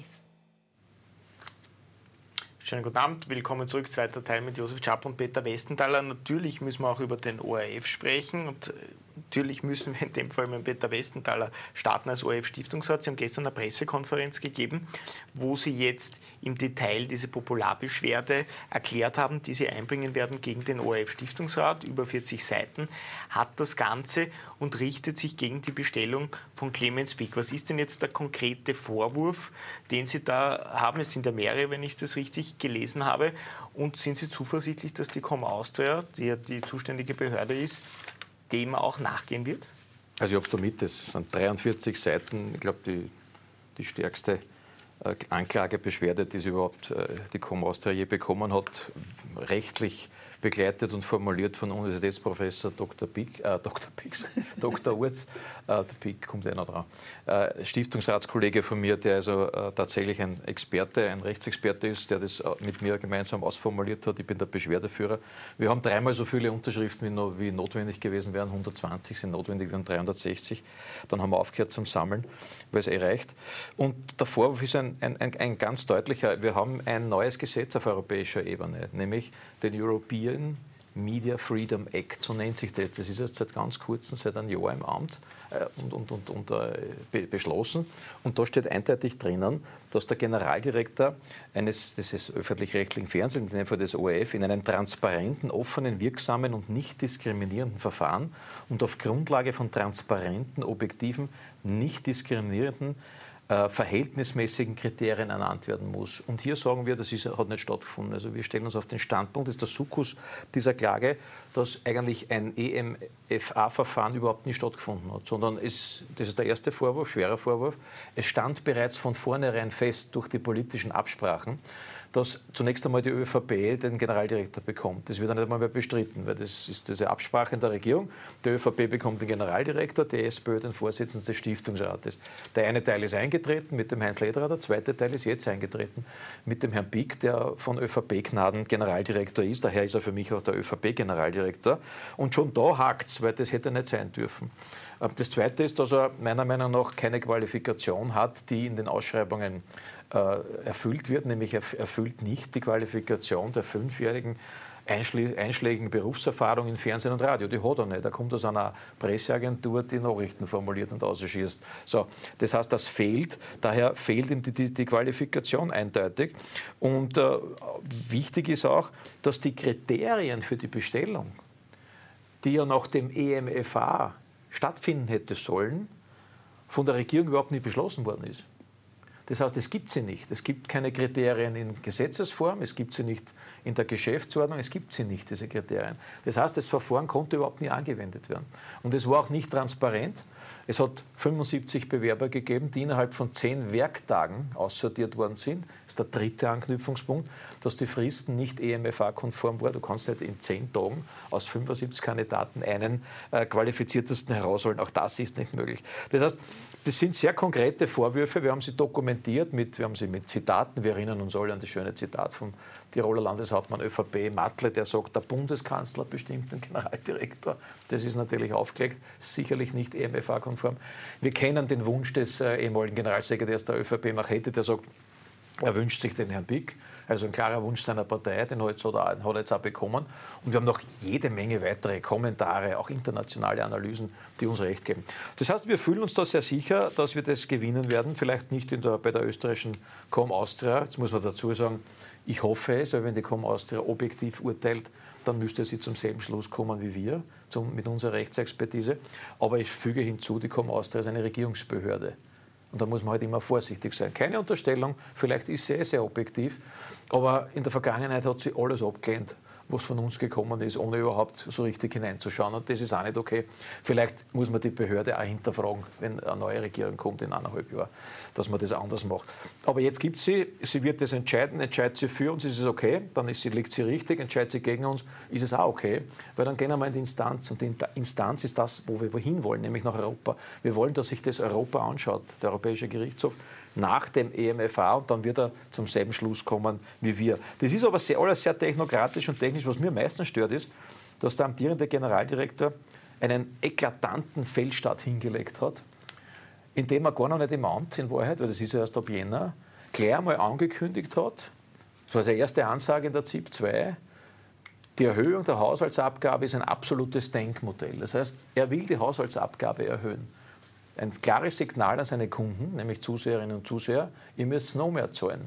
Schönen guten Abend, willkommen zurück, zweiter Teil mit Josef Schapp und Peter Westenthaler. Natürlich müssen wir auch über den O R F sprechen und natürlich müssen wir in dem Fall mit Peter Westenthaler starten als O R F-Stiftungsrat. Sie haben gestern eine Pressekonferenz gegeben, wo Sie jetzt im Detail diese Popularbeschwerde erklärt haben, die Sie einbringen werden gegen den O R F-Stiftungsrat. Über vierzig Seiten hat das Ganze und richtet sich gegen die Bestellung von Clemens Pick. Was ist denn jetzt der konkrete Vorwurf, den Sie da haben? Es sind ja mehrere, wenn ich das richtig gelesen habe. Und sind Sie zuversichtlich, dass die Com Austria, die ja die zuständige Behörde ist, dem auch nachgehen wird? Also ich habe es da mit, das sind dreiundvierzig Seiten, ich glaube die, die stärkste äh, Anklagebeschwerde, die sie überhaupt äh, die Com Austria je bekommen hat, rechtlich begleitet und formuliert von Universitätsprofessor Doktor Pick, äh, Doktor Pick, Doktor Urz, äh, der Pick kommt einer dran, äh, Stiftungsratskollege von mir, der also äh, tatsächlich ein Experte, ein Rechtsexperte ist, der das mit mir gemeinsam ausformuliert hat. Ich bin der Beschwerdeführer. Wir haben dreimal so viele Unterschriften, wie, no, wie notwendig gewesen wären. hundertzwanzig sind notwendig, wir haben dreihundertsechzig. Dann haben wir aufgehört zum Sammeln, weil es eh reicht. Und der Vorwurf ist ein, ein, ein, ein ganz deutlicher. Wir haben ein neues Gesetz auf europäischer Ebene, nämlich den European Media Freedom Act, so nennt sich das. Das ist jetzt seit ganz kurzem, seit einem Jahr im Amt äh, und, und, und, und äh, be beschlossen. Und da steht eindeutig drinnen, dass der Generaldirektor eines des öffentlich-rechtlichen Fernsehens, in dem Fall des O R F, in einem transparenten, offenen, wirksamen und nicht diskriminierenden Verfahren und auf Grundlage von transparenten, objektiven, nicht diskriminierenden Äh, verhältnismäßigen Kriterien ernannt werden muss. Und hier sagen wir, das ist, hat nicht stattgefunden. Also wir stellen uns auf den Standpunkt, das ist der Sukkus dieser Klage, dass eigentlich ein E M F A-Verfahren überhaupt nicht stattgefunden hat, sondern es, das ist der erste Vorwurf, schwerer Vorwurf, es stand bereits von vornherein fest durch die politischen Absprachen, dass zunächst einmal die ÖVP den Generaldirektor bekommt. Das wird dann nicht einmal mehr bestritten, weil das ist diese Absprache in der Regierung. Die ÖVP bekommt den Generaldirektor, die SPÖ den Vorsitzenden des Stiftungsrates. Der eine Teil ist eingetreten mit dem Heinz Lederer, der zweite Teil ist jetzt eingetreten mit dem Herrn Pick, der von ÖVP-Gnaden Generaldirektor ist. Daher ist er für mich auch der ÖVP-Generaldirektor. Und schon da hakt es, weil das hätte nicht sein dürfen. Das Zweite ist, dass er meiner Meinung nach keine Qualifikation hat, die in den Ausschreibungen äh, erfüllt wird, nämlich er erfüllt nicht die Qualifikation der fünfjährigen einschlägigen Berufserfahrung in Fernsehen und Radio. Die hat er nicht. Er kommt aus einer Presseagentur, die Nachrichten formuliert und ausschießt. So, das heißt, das fehlt. Daher fehlt ihm die, die, die Qualifikation eindeutig. Und äh, wichtig ist auch, dass die Kriterien für die Bestellung, die ja nach dem E M F A stattfinden hätte sollen, von der Regierung überhaupt nicht beschlossen worden ist. Das heißt, es gibt sie nicht. Es gibt keine Kriterien in Gesetzesform, es gibt sie nicht in der Geschäftsordnung, es gibt sie nicht, diese Kriterien. Das heißt, das Verfahren konnte überhaupt nie angewendet werden. Und es war auch nicht transparent. Es hat fünfundsiebzig Bewerber gegeben, die innerhalb von zehn Werktagen aussortiert worden sind. Das ist der dritte Anknüpfungspunkt, dass die Fristen nicht E M F A-konform waren. Du kannst nicht in zehn Tagen aus fünfundsiebzig Kandidaten einen äh, qualifiziertesten herausholen. Auch das ist nicht möglich. Das heißt, das sind sehr konkrete Vorwürfe. Wir haben sie dokumentiert, mit, wir haben sie mit Zitaten. Wir erinnern uns alle an das schöne Zitat vom Tiroler Landeshauptmann ÖVP Matle, der sagt, der Bundeskanzler bestimmt den Generaldirektor. Das ist natürlich aufgelegt, sicherlich nicht E M F A-konform. Wir kennen den Wunsch des äh, ehemaligen Generalsekretärs der ÖVP Machete, der sagt, er wünscht sich den Herrn Pick, also ein klarer Wunsch seiner Partei, den hat er jetzt auch bekommen. Und wir haben noch jede Menge weitere Kommentare, auch internationale Analysen, die uns recht geben. Das heißt, wir fühlen uns da sehr sicher, dass wir das gewinnen werden. Vielleicht nicht in der, bei der österreichischen Com Austria. Jetzt muss man dazu sagen, ich hoffe es, weil wenn die Com Austria objektiv urteilt, dann müsste sie zum selben Schluss kommen wie wir, zum, mit unserer Rechtsexpertise. Aber ich füge hinzu, die Com Austria ist eine Regierungsbehörde. Und da muss man halt immer vorsichtig sein. Keine Unterstellung, vielleicht ist sie eh sehr objektiv, aber in der Vergangenheit hat sie alles abgelehnt, was von uns gekommen ist, ohne überhaupt so richtig hineinzuschauen. Und das ist auch nicht okay. Vielleicht muss man die Behörde auch hinterfragen, wenn eine neue Regierung kommt in eineinhalb Jahren, dass man das anders macht. Aber jetzt gibt sie, sie wird das entscheiden, entscheidet sie für uns, ist es okay, dann ist sie, liegt sie richtig, entscheidet sie gegen uns, ist es auch okay, weil dann gehen wir in die Instanz und die Instanz ist das, wo wir wohin wollen, nämlich nach Europa. Wir wollen, dass sich das Europa anschaut, der Europäische Gerichtshof, nach dem E M F A und dann wird er zum selben Schluss kommen wie wir. Das ist aber sehr, alles sehr technokratisch und technisch. Was mir am meisten stört ist, dass der amtierende Generaldirektor einen eklatanten Fehlstart hingelegt hat, indem er gar noch nicht im Amt in Wahrheit, weil das ist ja erst ab Jänner, gleich einmal angekündigt hat, das war seine erste Ansage in der Z I P zwei, die Erhöhung der Haushaltsabgabe ist ein absolutes Denkmodell. Das heißt, er will die Haushaltsabgabe erhöhen. Ein klares Signal an seine Kunden, nämlich Zuseherinnen und Zuseher, ihr müsst noch mehr zahlen.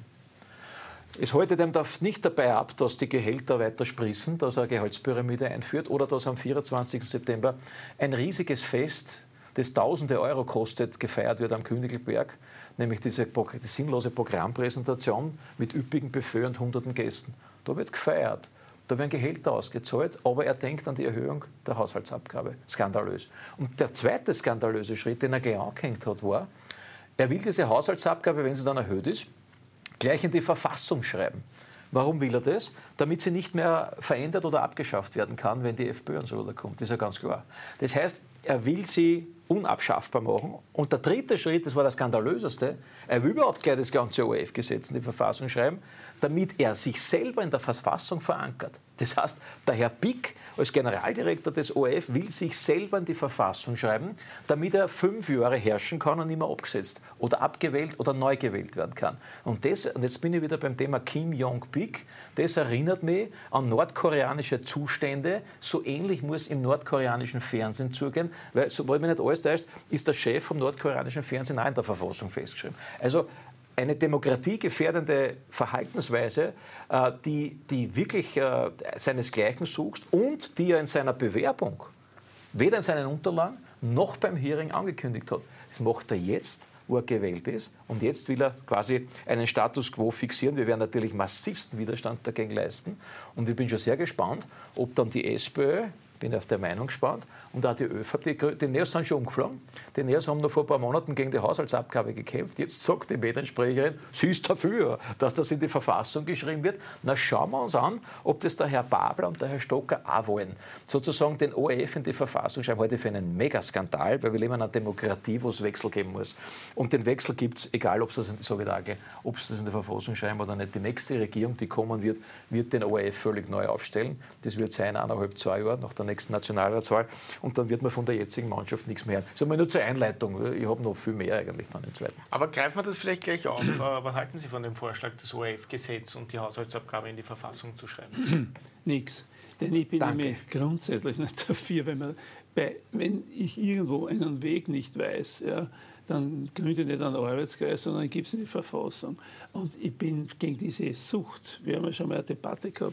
Es hält dem nicht dabei ab, dass die Gehälter weiter sprießen, dass er eine Gehaltspyramide einführt oder dass am vierundzwanzigsten September ein riesiges Fest, das tausende Euro kostet, gefeiert wird am Königelberg, nämlich diese die sinnlose Programmpräsentation mit üppigen Buffet und hunderten Gästen. Da wird gefeiert. Da werden Gehälter ausgezahlt, aber er denkt an die Erhöhung der Haushaltsabgabe. Skandalös. Und der zweite skandalöse Schritt, den er gleich angehängt hat, war, er will diese Haushaltsabgabe, wenn sie dann erhöht ist, gleich in die Verfassung schreiben. Warum will er das? Damit sie nicht mehr verändert oder abgeschafft werden kann, wenn die FPÖ und so wieder kommt. Das ist ja ganz klar. Das heißt, er will sie unabschaffbar machen. Und der dritte Schritt, das war der skandalöseste, er will überhaupt gleich das ganze O R F-Gesetz in die Verfassung schreiben, damit er sich selber in der Verfassung verankert. Das heißt, der Herr Pick als Generaldirektor des O R F will sich selber in die Verfassung schreiben, damit er fünf Jahre herrschen kann und nicht mehr abgesetzt oder abgewählt oder neu gewählt werden kann. Und, das, und jetzt bin ich wieder beim Thema Kim Jong-Pik. Das erinnert mich an nordkoreanische Zustände. So ähnlich muss im nordkoreanischen Fernsehen zugehen, weil, sobald mir nicht alles täuscht, ist der Chef vom nordkoreanischen Fernsehen auch in der Verfassung festgeschrieben. Also eine demokratiegefährdende Verhaltensweise, die, die wirklich seinesgleichen sucht und die er in seiner Bewerbung, weder in seinen Unterlagen noch beim Hearing angekündigt hat. Das macht er jetzt, wo er gewählt ist. Und jetzt will er quasi einen Status quo fixieren. Wir werden natürlich massivsten Widerstand dagegen leisten. Und ich bin schon sehr gespannt, ob dann die SPÖ, bin auf der Meinung gespannt, und auch die ÖVP, die, die Neos sind schon umgeflogen. Die Neos haben noch vor ein paar Monaten gegen die Haushaltsabgabe gekämpft. Jetzt sagt die Mediensprecherin, sie ist dafür, dass das in die Verfassung geschrieben wird. Na, schauen wir uns an, ob das der Herr Babler und der Herr Stocker auch wollen. Sozusagen den O R F in die Verfassung schreiben, heute für einen Megaskandal, weil wir leben in einer Demokratie, wo es Wechsel geben muss. Und den Wechsel gibt es, egal ob es das, so ob es das in die Verfassung schreiben oder nicht. Die nächste Regierung, die kommen wird, wird den O R F völlig neu aufstellen. Das wird sein, eineinhalb, zwei Jahre nach der nächsten Nationalratswahl. Und dann wird man von der jetzigen Mannschaft nichts mehr hören. Das ist einmal nur zur Einleitung. Ich habe noch viel mehr eigentlich dann im zweiten. Aber greifen wir das vielleicht gleich auf. Was halten Sie von dem Vorschlag, das O R F-Gesetz und die Haushaltsabgabe in die Verfassung zu schreiben? Nichts. Denn ich bin Danke. nämlich grundsätzlich nicht dafür, wenn, man bei, wenn ich irgendwo einen Weg nicht weiß, ja, dann gründe nicht einen Arbeitskreis, sondern gebe es in die Verfassung. Und ich bin gegen diese Sucht, wir haben ja schon mal eine Debatte gehabt,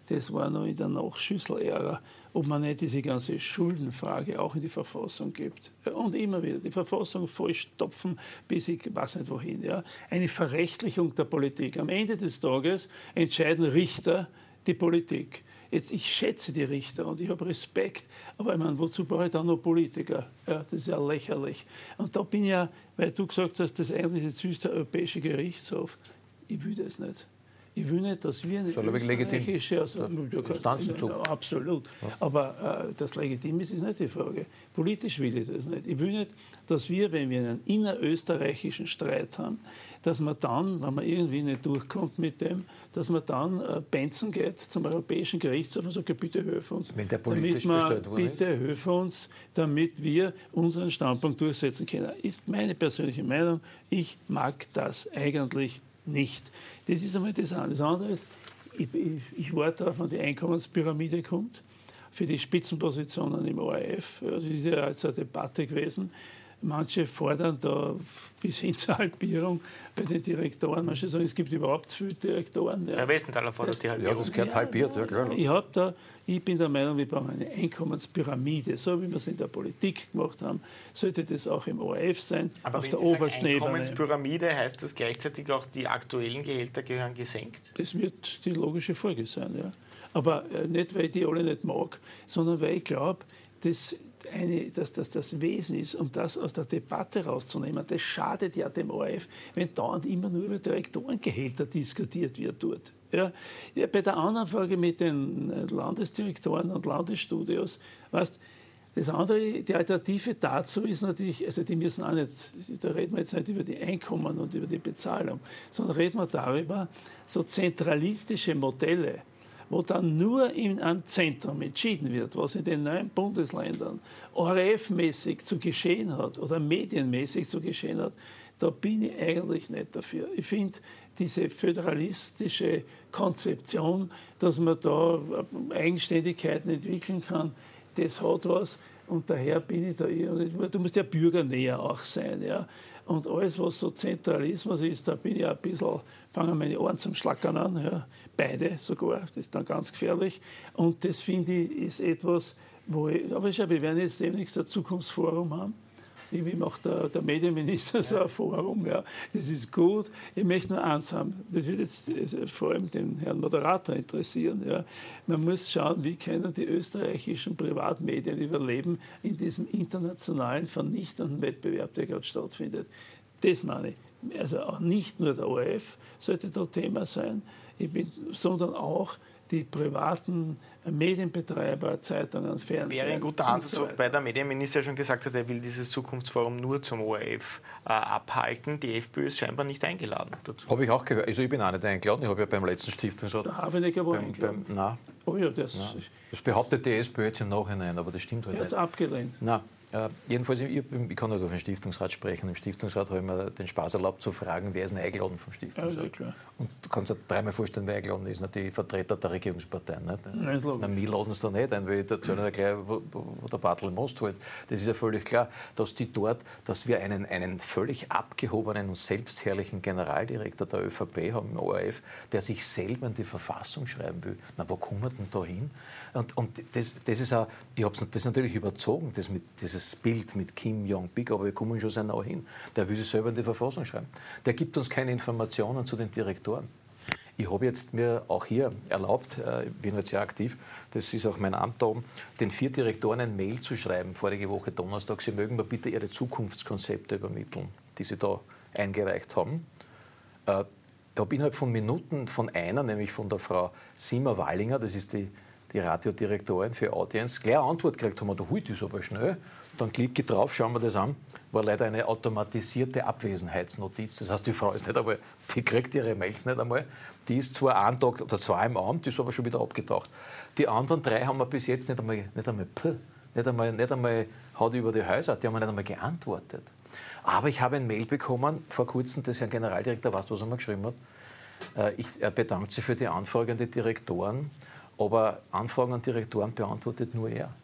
das war noch in der Nachschüssel-Ära, ob man nicht diese ganze Schuldenfrage auch in die Verfassung gibt. Und immer wieder die Verfassung vollstopfen, bis ich weiß nicht wohin. Ja. Eine Verrechtlichung der Politik. Am Ende des Tages entscheiden Richter die Politik. Jetzt, ich schätze die Richter und ich habe Respekt, aber ich meine, wozu brauche ich dann noch Politiker? Ja, das ist ja lächerlich. Und da bin ich ja, weil du gesagt hast, das eigentlich ist jetzt der Europäische Gerichtshof. Ich will das nicht. Ich will nicht, dass wir eine österreichische also, Instanzenzug. Ja, absolut. Ja. Aber äh, das legitim ist, ist nicht die Frage. Politisch will ich das nicht. Ich will nicht, dass wir, wenn wir einen innerösterreichischen Streit haben, dass man dann, wenn man irgendwie nicht durchkommt mit dem, dass man dann äh, benzen geht zum Europäischen Gerichtshof und sagt, ja, bitte hilf uns. Wenn der politisch damit bestellt wurde. Bitte hilf uns, damit wir unseren Standpunkt durchsetzen können. Ist meine persönliche Meinung. Ich mag das eigentlich nicht. Das ist einmal das eine. Das andere ist, ich, ich, ich warte darauf, wann die Einkommenspyramide kommt für die Spitzenpositionen im O R F. Also das ist ja jetzt eine Debatte gewesen. Manche fordern da bis hin zur Halbierung bei den Direktoren. Manche sagen, es gibt überhaupt zu viele Direktoren. Ja. Herr Westenthaler fordert die Halbierung. Ja, das gehört halbiert, ja klar. Ich, hab da, ich bin der Meinung, wir brauchen eine Einkommenspyramide. So wie wir es in der Politik gemacht haben, sollte das auch im O R F sein. Aber auf wenn der Sie sagen obersten Ebene. Einkommenspyramide, heißt das gleichzeitig auch, die aktuellen Gehälter gehören gesenkt? Das wird die logische Folge sein, ja. Aber äh, nicht, weil ich die alle nicht mag, sondern weil ich glaube, dass Eine, dass das das Wesen ist, um das aus der Debatte rauszunehmen. Das schadet ja dem O R F, wenn dauernd immer nur über Direktorengehälter diskutiert wird dort. Ja, ja, bei der anderen Frage mit den Landesdirektoren und Landesstudios, weißt, das andere, die Alternative dazu ist natürlich, also die müssen auch nicht, da reden wir jetzt nicht über die Einkommen und über die Bezahlung, sondern reden wir darüber, so zentralistische Modelle, wo dann nur in einem Zentrum entschieden wird, was in den neuen Bundesländern O R F-mäßig zu geschehen hat oder medienmäßig zu geschehen hat, da bin ich eigentlich nicht dafür. Ich finde diese föderalistische Konzeption, dass man da Eigenständigkeiten entwickeln kann, das hat was. Und daher bin ich da, du musst ja bürgernäher auch sein. Ja. Und alles, was so Zentralismus ist, da bin ich ein bisschen, fangen meine Ohren zum Schlackern an, ja. Beide sogar, das ist dann ganz gefährlich. Und das finde ich ist etwas, wo ich, aber schau, wir werden jetzt demnächst ein Zukunftsforum haben. Wie macht der, der Medienminister so ein Forum? Ja. Das ist gut. Ich möchte nur eins haben. Das wird jetzt vor allem den Herrn Moderator interessieren. Ja. Man muss schauen, wie können die österreichischen Privatmedien überleben in diesem internationalen vernichtenden Wettbewerb, der gerade stattfindet. Das meine ich. Also auch nicht nur der O R F sollte da Thema sein, ich bin, sondern auch die privaten Medienbetreiber, Zeitungen, Fernsehen. Wäre ein guter Ansatz, so wobei der Medienminister schon gesagt hat, er will dieses Zukunftsforum nur zum O R F äh, abhalten. Die FPÖ ist scheinbar nicht eingeladen dazu. Habe ich auch gehört. Also ich bin auch nicht eingeladen. Ich habe ja beim letzten Stiftungsrat... Der Haveniger war eingeladen. Beim, nein. Oh ja, das, nein. Das behauptet die SPÖ jetzt im Nachhinein, aber das stimmt halt nicht. Er hat es abgelehnt. Nein. Äh, jedenfalls, ich, ich kann nicht auf den Stiftungsrat sprechen. Im Stiftungsrat habe ich mir den Spaß erlaubt zu fragen, wer ist denn eingeladen vom Stiftungsrat? Ja, klar. Und du kannst dir dreimal vorstellen, wer eingeladen ist. Die Vertreter der Regierungsparteien. Nicht? Nein, ist logisch. Na, mich laden sie da nicht ein, weil ich erzähle ja gleich, wo, wo der Bartel im Most hält. Das ist ja völlig klar, dass die dort, dass wir einen, einen völlig abgehobenen und selbstherrlichen Generaldirektor der ÖVP haben, im O R F, der sich selber in die Verfassung schreiben will. Na, wo kommen wir denn da hin? Und, und das, das ist auch, ich habe das natürlich überzogen, das mit, dieses Bild mit Kim Jong-Bik, aber wir kommen schon sehr nah hin. Der will sich selber in die Verfassung schreiben. Der gibt uns keine Informationen zu den Direktoren. Ich habe jetzt mir auch hier erlaubt, ich bin jetzt sehr aktiv, das ist auch mein Amt da oben, den vier Direktoren ein Mail zu schreiben, vorige Woche Donnerstag, sie mögen mir bitte ihre Zukunftskonzepte übermitteln, die sie da eingereicht haben. Ich habe innerhalb von Minuten von einer, nämlich von der Frau Sima-Wallinger, das ist die, die Radiodirektorin für Audienz, gleich eine Antwort gekriegt, haben wir da, hui, das ist aber schnell. Dann klicke ich drauf, schauen wir das an, war leider eine automatisierte Abwesenheitsnotiz. Das heißt, die Frau ist nicht einmal, die kriegt ihre Mails nicht einmal. Die ist zwar einen Tag oder zwei im Amt, die ist aber schon wieder abgetaucht. Die anderen drei haben wir bis jetzt nicht einmal, nicht einmal, nicht einmal, nicht einmal Haut über die Häuser, die haben nicht einmal geantwortet. Aber ich habe ein Mail bekommen, vor kurzem, des Herrn Generaldirektor, weißt du, was er mir geschrieben hat? Ich, er bedankt sich für die Anfrage an die Direktoren, aber Anfragen an Direktoren beantwortet nur er.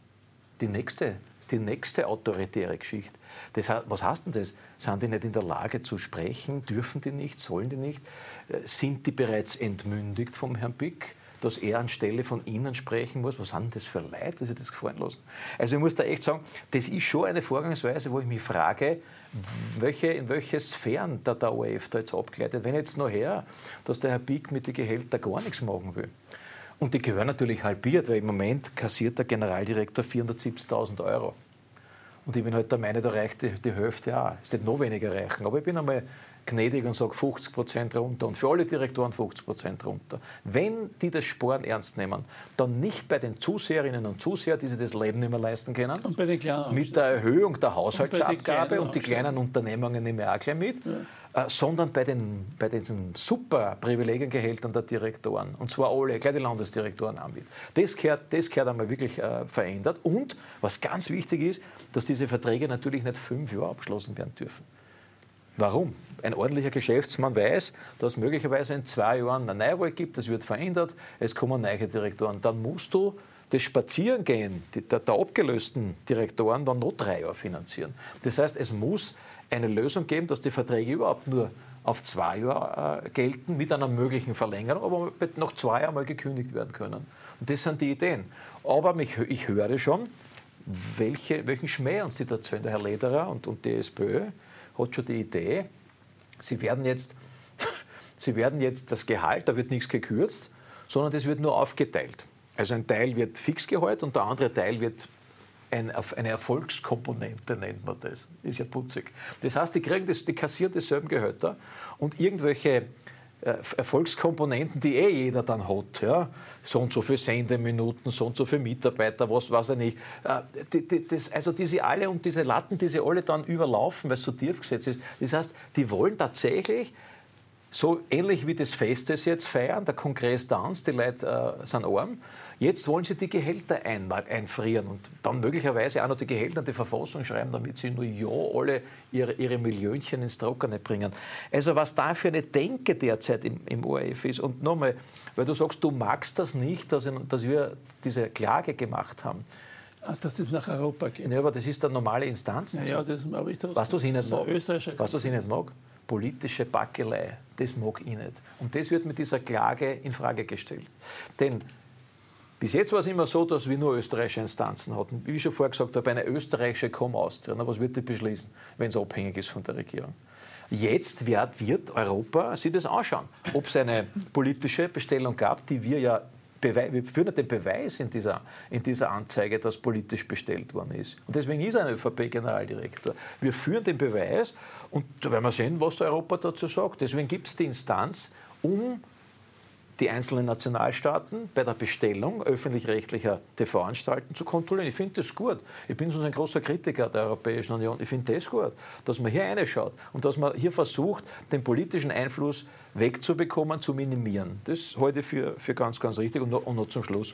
Die nächste Die nächste autoritäre Geschichte. Das, was heißt denn das? Sind die nicht in der Lage zu sprechen? Dürfen die nicht? Sollen die nicht? Sind die bereits entmündigt vom Herrn Bik? dass er anstelle von Ihnen sprechen muss. Was sind denn das für Leute, dass Sie das gefallen lassen? Also ich muss da echt sagen, das ist schon eine Vorgangsweise, wo ich mich frage, welche, in welche Sphären der, der O R F da jetzt abgleitet. Wenn jetzt noch her, dass der Herr Pieck mit den Gehältern gar nichts machen will. Und die gehören natürlich halbiert, weil im Moment kassiert der Generaldirektor vierhundertsiebzigtausend Euro. Und ich bin halt der Meinung, da reicht die, die Hälfte auch. Es wird noch weniger reichen. Aber ich bin einmal gnädig und sage fünfzig Prozent runter. Und für alle Direktoren fünfzig Prozent runter. Wenn die das Sparen ernst nehmen, dann nicht bei den Zuseherinnen und Zusehern, die sich das Leben nicht mehr leisten können. Und bei den kleinen mit der Erhöhung der Haushaltsabgabe und, und die kleinen Aufstellungen. Unternehmungen nehmen wir auch gleich mit. Ja. Äh, sondern bei, den, bei diesen super Privilegiengehältern der Direktoren. Und zwar alle, gleich die Landesdirektoren auch mit. Das gehört, das gehört einmal wirklich äh, verändert. Und was ganz wichtig ist, dass diese Verträge natürlich nicht fünf Jahre abgeschlossen werden dürfen. Warum? Ein ordentlicher Geschäftsmann weiß, dass es möglicherweise in zwei Jahren eine Neuwahl gibt, das wird verändert, es kommen neue Direktoren. Dann musst du das Spazierengehen der, der abgelösten Direktoren dann noch drei Jahre finanzieren. Das heißt, es muss eine Lösung geben, dass die Verträge überhaupt nur auf zwei Jahre äh, gelten, mit einer möglichen Verlängerung, aber nach zwei Jahren mal gekündigt werden können. Und das sind die Ideen. Aber mich, ich höre schon, welche, welchen Schmäh uns die da erzählen. Der Herr Lederer und, und die SPÖ hat schon die Idee, sie werden jetzt, sie werden jetzt das Gehalt, da wird nichts gekürzt, sondern das wird nur aufgeteilt. Also ein Teil wird Fixgehalt und der andere Teil wird ein, eine Erfolgskomponente, nennt man das. Ist ja putzig. Das heißt, die kriegen das, die kassieren dieselben Gehälter und irgendwelche äh, Erfolgskomponenten, die eh jeder dann hat, ja, so und so viele Sendeminuten, so und so viele Mitarbeiter, was weiß ich nicht. Äh, die, die, das, also diese alle und diese Latten, die sie alle dann überlaufen, weil es so tief gesetzt ist. Das heißt, die wollen tatsächlich so ähnlich wie das Fest, das sie jetzt feiern, der Kongress tanzt, die Leute äh, sind arm. Jetzt wollen sie die Gehälter ein, einfrieren und dann möglicherweise auch noch die Gehälter in die Verfassung schreiben, damit sie nur ja alle ihre, ihre Millionchen ins Trockene bringen. Also was da für eine Denke derzeit im, im O R F ist. Und nochmal, weil du sagst, du magst das nicht, dass, dass wir diese Klage gemacht haben. Dass das nach Europa geht. Ja, aber das ist eine normale Instanz. Ja, ja, das habe ich trotzdem. Was du sie nicht mag? Was du sie nicht mag? Politische Backelei, das mag ich nicht. Und das wird mit dieser Klage in Frage gestellt. Denn bis jetzt war es immer so, dass wir nur österreichische Instanzen hatten. Wie ich schon vorher gesagt habe, eine österreichische Com-Austria. Was wird die beschließen, wenn es abhängig ist von der Regierung? Jetzt wird, wird Europa sich das anschauen, ob es eine politische Bestellung gab, die wir ja Beweis, wir führen den Beweis in dieser, in dieser Anzeige, dass politisch bestellt worden ist. Und deswegen ist er ein ÖVP-Generaldirektor. Wir führen den Beweis und da werden wir sehen, was der Europa dazu sagt. Deswegen gibt es die Instanz, um die einzelnen Nationalstaaten bei der Bestellung öffentlich-rechtlicher T V-Anstalten zu kontrollieren. Ich finde das gut. Ich bin so ein großer Kritiker der Europäischen Union. Ich finde das gut, dass man hier reinschaut und dass man hier versucht, den politischen Einfluss wegzubekommen, zu minimieren. Das halte ich für, für ganz, ganz richtig. Und noch, und noch zum Schluss.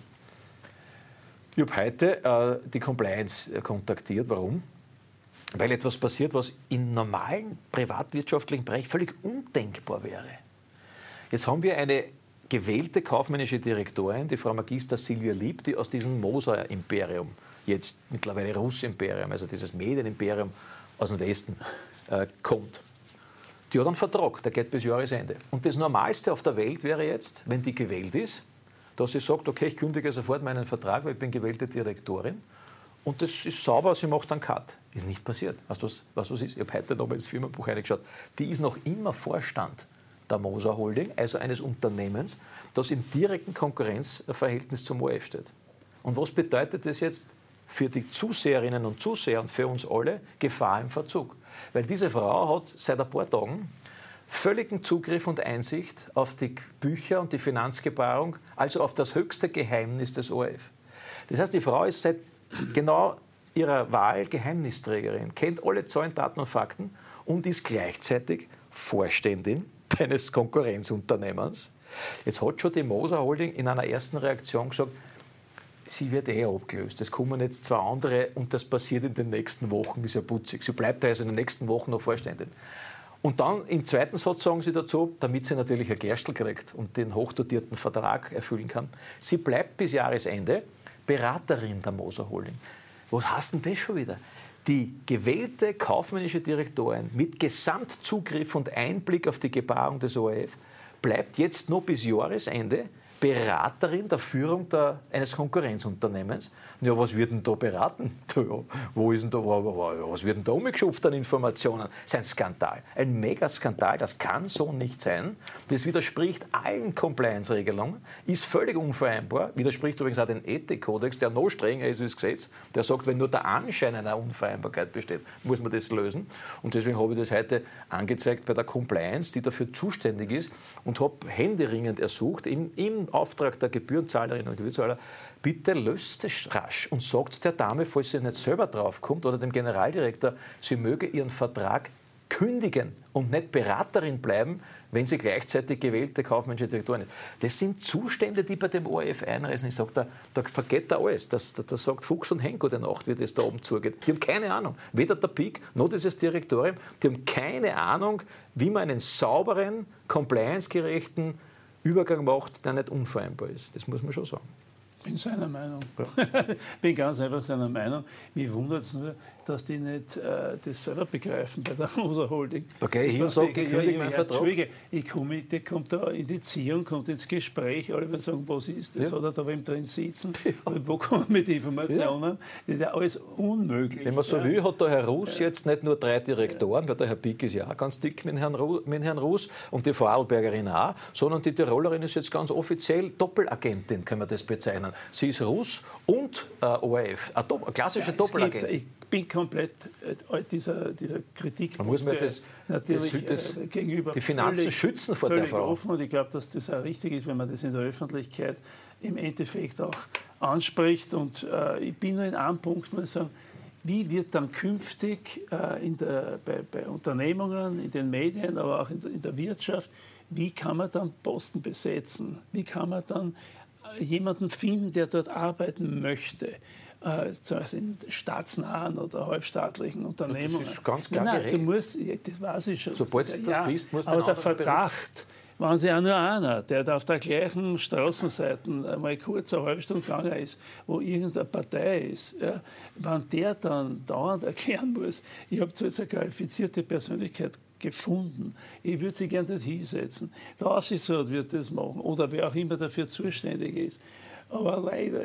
Ich habe heute äh, die Compliance kontaktiert. Warum? Weil etwas passiert, was im normalen privatwirtschaftlichen Bereich völlig undenkbar wäre. Jetzt haben wir eine gewählte kaufmännische Direktorin, die Frau Magister Silvia Lieb, die aus diesem Moser-Imperium, jetzt mittlerweile Russ-Imperium, also dieses Medien-Imperium aus dem Westen, äh, kommt. Die hat einen Vertrag, der geht bis Jahresende. Und das Normalste auf der Welt wäre jetzt, wenn die gewählt ist, dass sie sagt, okay, ich kündige sofort meinen Vertrag, weil ich bin gewählte Direktorin. Und das ist sauber, sie macht einen Cut. Ist nicht passiert. Weißt du, was, was, was ist? Ich habe heute nochmal ins Firmenbuch reingeschaut. Die ist noch immer Vorstand der Moser Holding, also eines Unternehmens, das im direkten Konkurrenzverhältnis zum O R F steht. Und was bedeutet das jetzt für die Zuseherinnen und Zuseher und für uns alle? Gefahr im Verzug. Weil diese Frau hat seit ein paar Tagen völligen Zugriff und Einsicht auf die Bücher und die Finanzgebarung, also auf das höchste Geheimnis des O R F. Das heißt, die Frau ist seit genau ihrer Wahl Geheimnisträgerin, kennt alle Zahlen, Daten und Fakten und ist gleichzeitig Vorständin eines Konkurrenzunternehmens. Jetzt hat schon die Moser Holding in einer ersten Reaktion gesagt, sie wird eh abgelöst. Es kommen jetzt zwei andere und das passiert in den nächsten Wochen, ist ja putzig. Sie bleibt also in den nächsten Wochen noch Vorständin. Und dann im zweiten Satz sagen sie dazu, damit sie natürlich ein Gerstl kriegt und den hochdotierten Vertrag erfüllen kann, sie bleibt bis Jahresende Beraterin der Moser Holding. Was heißt denn das schon wieder? Die gewählte kaufmännische Direktorin mit Gesamtzugriff und Einblick auf die Gebarung des O R F bleibt jetzt noch bis Jahresende Beraterin der Führung der, eines Konkurrenzunternehmens. Ja, was wird denn da beraten? Ja, wo ist denn da, was wird denn da umgeschupft an Informationen? Das ist ein Skandal, ein Megaskandal, das kann so nicht sein. Das widerspricht allen Compliance-Regelungen, ist völlig unvereinbar, widerspricht übrigens auch den Ethikkodex, der noch strenger ist wie das Gesetz, der sagt, wenn nur der Anschein einer Unvereinbarkeit besteht, muss man das lösen. Und deswegen habe ich das heute angezeigt bei der Compliance, die dafür zuständig ist, und habe händeringend ersucht, im, im Auftrag der Gebührenzahlerinnen und Gebührenzahler, bitte löst es rasch und sagt es der Dame, falls sie nicht selber draufkommt, oder dem Generaldirektor, sie möge ihren Vertrag kündigen und nicht Beraterin bleiben, wenn sie gleichzeitig gewählte kaufmännische Direktorin ist. Das sind Zustände, die bei dem O R F einreisen. Ich sage, da, da vergeht er alles. Das, da, da sagt Fuchs und Henk gute Nacht, wie das da oben zugeht. Die haben keine Ahnung. Weder der P I C noch dieses Direktorium. Die haben keine Ahnung, wie man einen sauberen, compliance-gerechten Übergang macht, der nicht unvereinbar ist. Das muss man schon sagen. Ich bin seiner Meinung. Ja. bin ganz einfach seiner Meinung. Mich wundert es nur, dass die nicht äh, das selber begreifen bei der Moser Holding. Da gehe ich hin und sage, gekündigt ja, meinen ja, Vertrag. Ich komme mit, der kommt da in die Ziehung, kommt ins Gespräch, alle werden sagen, was ist das? Ja. Oder da wem drin sitzen, ja. Wo kommen wir mit Informationen? Ja. Das ist ja alles unmöglich. Wenn man so ja. will, hat der Herr Russ ja. jetzt nicht nur drei Direktoren, weil der Herr Pick ist ja auch ganz dick mit Herrn, Ru mit Herrn Russ und die Vorarlbergerin auch, sondern die Tirolerin ist jetzt ganz offiziell Doppelagentin, kann man das bezeichnen. Sie ist Russ und äh, O R F, eine, eine klassische ja, Doppelagentin. Ich bin komplett äh, dieser, dieser Kritik. Man muss mir das, natürlich das, das, äh, gegenüber die Finanzen völlig, schützen vor der Frau. Offen. Und ich glaube, dass das auch richtig ist, wenn man das in der Öffentlichkeit im Endeffekt auch anspricht. Und äh, ich bin nur in einem Punkt, muss ich sagen, wie wird dann künftig äh, in der, bei, bei Unternehmungen, in den Medien, aber auch in, in der Wirtschaft, wie kann man dann Posten besetzen? Wie kann man dann jemanden finden, der dort arbeiten möchte, äh, in staatsnahen oder halbstaatlichen Unternehmungen. Das ist ganz klar Nein, geregelt. Du musst, ja, das weiß ich schon. Sobald du das ja, bist, musst du aber einen der anderen Verdacht, wenn sie auch nur einer, der da auf der gleichen Straßenseite einmal kurz eine halbe Stunde gegangen ist, wo irgendeine Partei ist, ja, wenn der dann dauernd erklären muss, ich habe zwar jetzt eine qualifizierte Persönlichkeit gefunden. Ich würde sie gerne dort hinsetzen. Der Aufsichtsrat wird das machen oder wer auch immer dafür zuständig ist. Aber leider,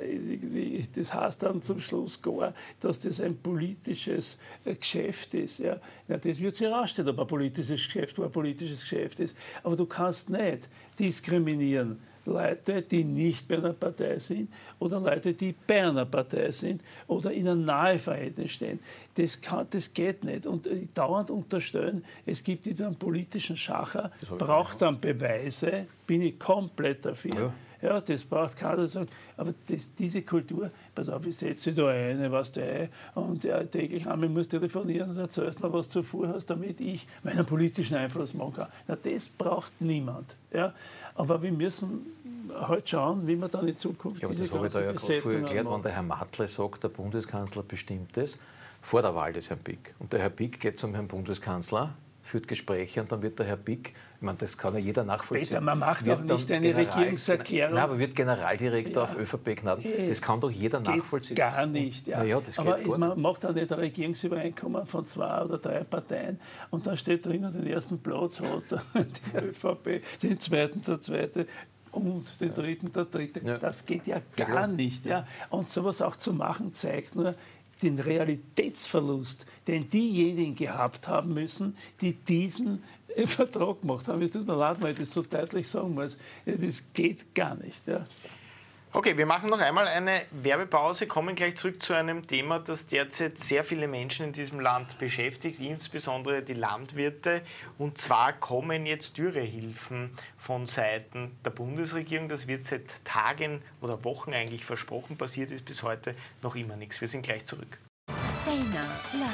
das heißt dann zum Schluss gar, dass das ein politisches Geschäft ist. Ja. Ja, das wird sich herausstellen, ob ein politisches Geschäft oder ein politisches Geschäft ist. Aber du kannst nicht diskriminieren. Leute, die nicht bei einer Partei sind oder Leute, die bei einer Partei sind oder in einem Naheverhältnis stehen. Das, kann, das geht nicht. Und dauernd unterstellen, es gibt wieder einen politischen Schacher, braucht dann Beweise, bin ich komplett dafür. Ja. Ja, das braucht keiner sagen. Aber das, diese Kultur, pass auf, ich setze da eine, was der und ja, täglich einmal muss telefonieren und erzählst mir, was du vorhast, damit ich meinen politischen Einfluss machen kann. Na, das braucht niemand. Ja. Aber wir müssen halt schauen, wie wir dann in Zukunft ja, diese das habe ich da ja gerade vorher erklärt, wenn der Herr Matle sagt, der Bundeskanzler bestimmt es, vor der Wahl des Herrn Pick. Und der Herr Pick geht zum Herrn Bundeskanzler, führt Gespräche und dann wird der Herr Pick, ich meine, das kann ja jeder nachvollziehen. Peter, man macht doch nicht eine General, Regierungserklärung. Nein, aber wird Generaldirektor ja. auf ÖVP gnaden. Das kann doch jeder geht nachvollziehen. Gar nicht. Ja. Ja, das aber geht gar man nicht. macht auch nicht ein Regierungsübereinkommen von zwei oder drei Parteien und dann steht drinnen, den ersten Platz hat die ÖVP, den zweiten der zweite und den dritten der dritte. Ja. Das geht ja gar ja, nicht. Ja. Und sowas auch zu machen, zeigt nur den Realitätsverlust, den diejenigen gehabt haben müssen, die diesen Vertrag gemacht haben. Es tut mir leid, weil ich das so deutlich sagen muss. Das geht gar nicht. Ja. Okay, wir machen noch einmal eine Werbepause, kommen gleich zurück zu einem Thema, das derzeit sehr viele Menschen in diesem Land beschäftigt, insbesondere die Landwirte. Und zwar kommen jetzt Dürrehilfen von Seiten der Bundesregierung. Das wird seit Tagen oder Wochen eigentlich versprochen, passiert ist bis heute noch immer nichts. Wir sind gleich zurück. Fellner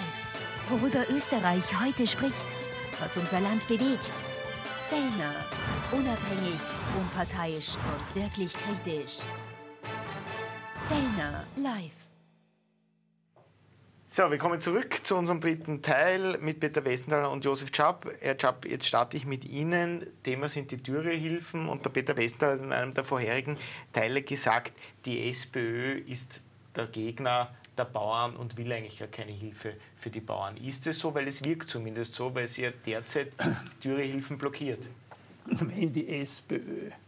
live. Worüber Österreich heute spricht, was unser Land bewegt. Fellner, unabhängig, unparteiisch und wirklich kritisch. Fellner live. So, wir kommen zurück zu unserem dritten Teil mit Peter Westenthaler und Josef Czap. Herr Czap, jetzt starte ich mit Ihnen. Thema sind die Dürrehilfen und der Peter Westenthaler hat in einem der vorherigen Teile gesagt, die SPÖ ist der Gegner der Bauern und will eigentlich gar keine Hilfe für die Bauern. Ist es so? Weil es wirkt zumindest so, weil sie ja derzeit Dürrehilfen blockiert. Wenn die SPÖ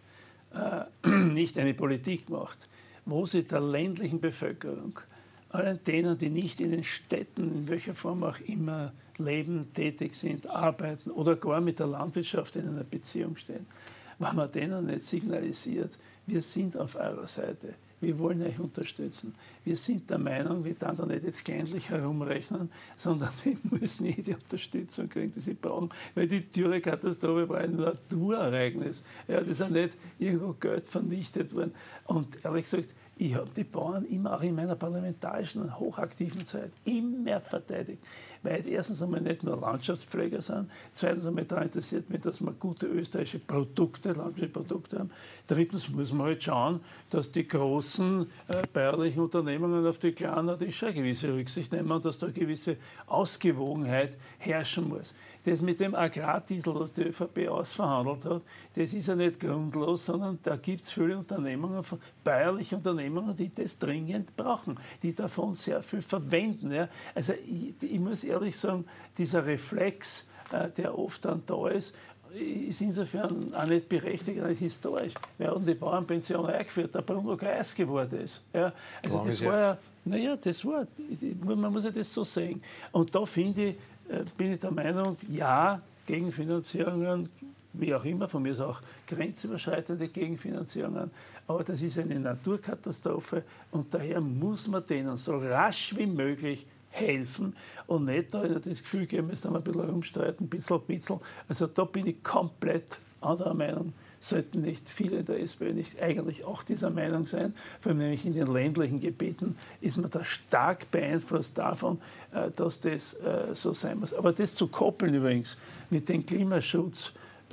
äh, nicht eine Politik macht, wo sie der ländlichen Bevölkerung, allen denen, die nicht in den Städten, in welcher Form auch immer leben, tätig sind, arbeiten oder gar mit der Landwirtschaft in einer Beziehung stehen, wenn man denen nicht signalisiert, wir sind auf eurer Seite, wir wollen euch unterstützen. Wir sind der Meinung, wir dann da nicht jetzt kleinlich herumrechnen, sondern die müssen eh die Unterstützung kriegen, die sie brauchen. Weil die Dürrekatastrophe war ein Naturereignis. Ja, das ist ja nicht irgendwo Geld vernichtet worden. Und ehrlich gesagt, ich habe die Bauern immer auch in meiner parlamentarischen und hochaktiven Zeit immer verteidigt. Weil erstens einmal nicht nur Landschaftspfleger sind, zweitens einmal daran interessiert mich, dass wir gute österreichische Produkte, Landwirtschaftsprodukte haben. Drittens muss man halt schauen, dass die großen äh, bäuerlichen Unternehmungen auf die kleinen natürlich schon eine gewisse Rücksicht nehmen und dass da eine gewisse Ausgewogenheit herrschen muss. Das mit dem Agrardiesel, was die ÖVP ausverhandelt hat, das ist ja nicht grundlos, sondern da gibt es viele Unternehmungen, bäuerliche Unternehmungen, die das dringend brauchen, die davon sehr viel verwenden. Ja. Also ich, ich muss ehrlich sagen, dieser Reflex, äh, der oft dann da ist, ist insofern auch nicht berechtigt, auch nicht historisch. Wir haben die Bauernpension eingeführt, der Bruno Kreis geworden ist. Ja. Also das war ja, naja, das war, man muss ja das so sehen. Und da finde ich, bin ich der Meinung, ja, Gegenfinanzierungen, wie auch immer, von mir ist auch grenzüberschreitende Gegenfinanzierungen, aber das ist eine Naturkatastrophe und daher muss man denen so rasch wie möglich helfen und nicht da das Gefühl geben, wir müssen ein bisschen rumstreiten, ein bisschen, ein bisschen. Also da bin ich komplett anderer Meinung. Sollten nicht viele in der SPÖ nicht eigentlich auch dieser Meinung sein, vor allem nämlich in den ländlichen Gebieten ist man da stark beeinflusst davon, dass das so sein muss. Aber das zu koppeln übrigens mit dem Klimaschutz,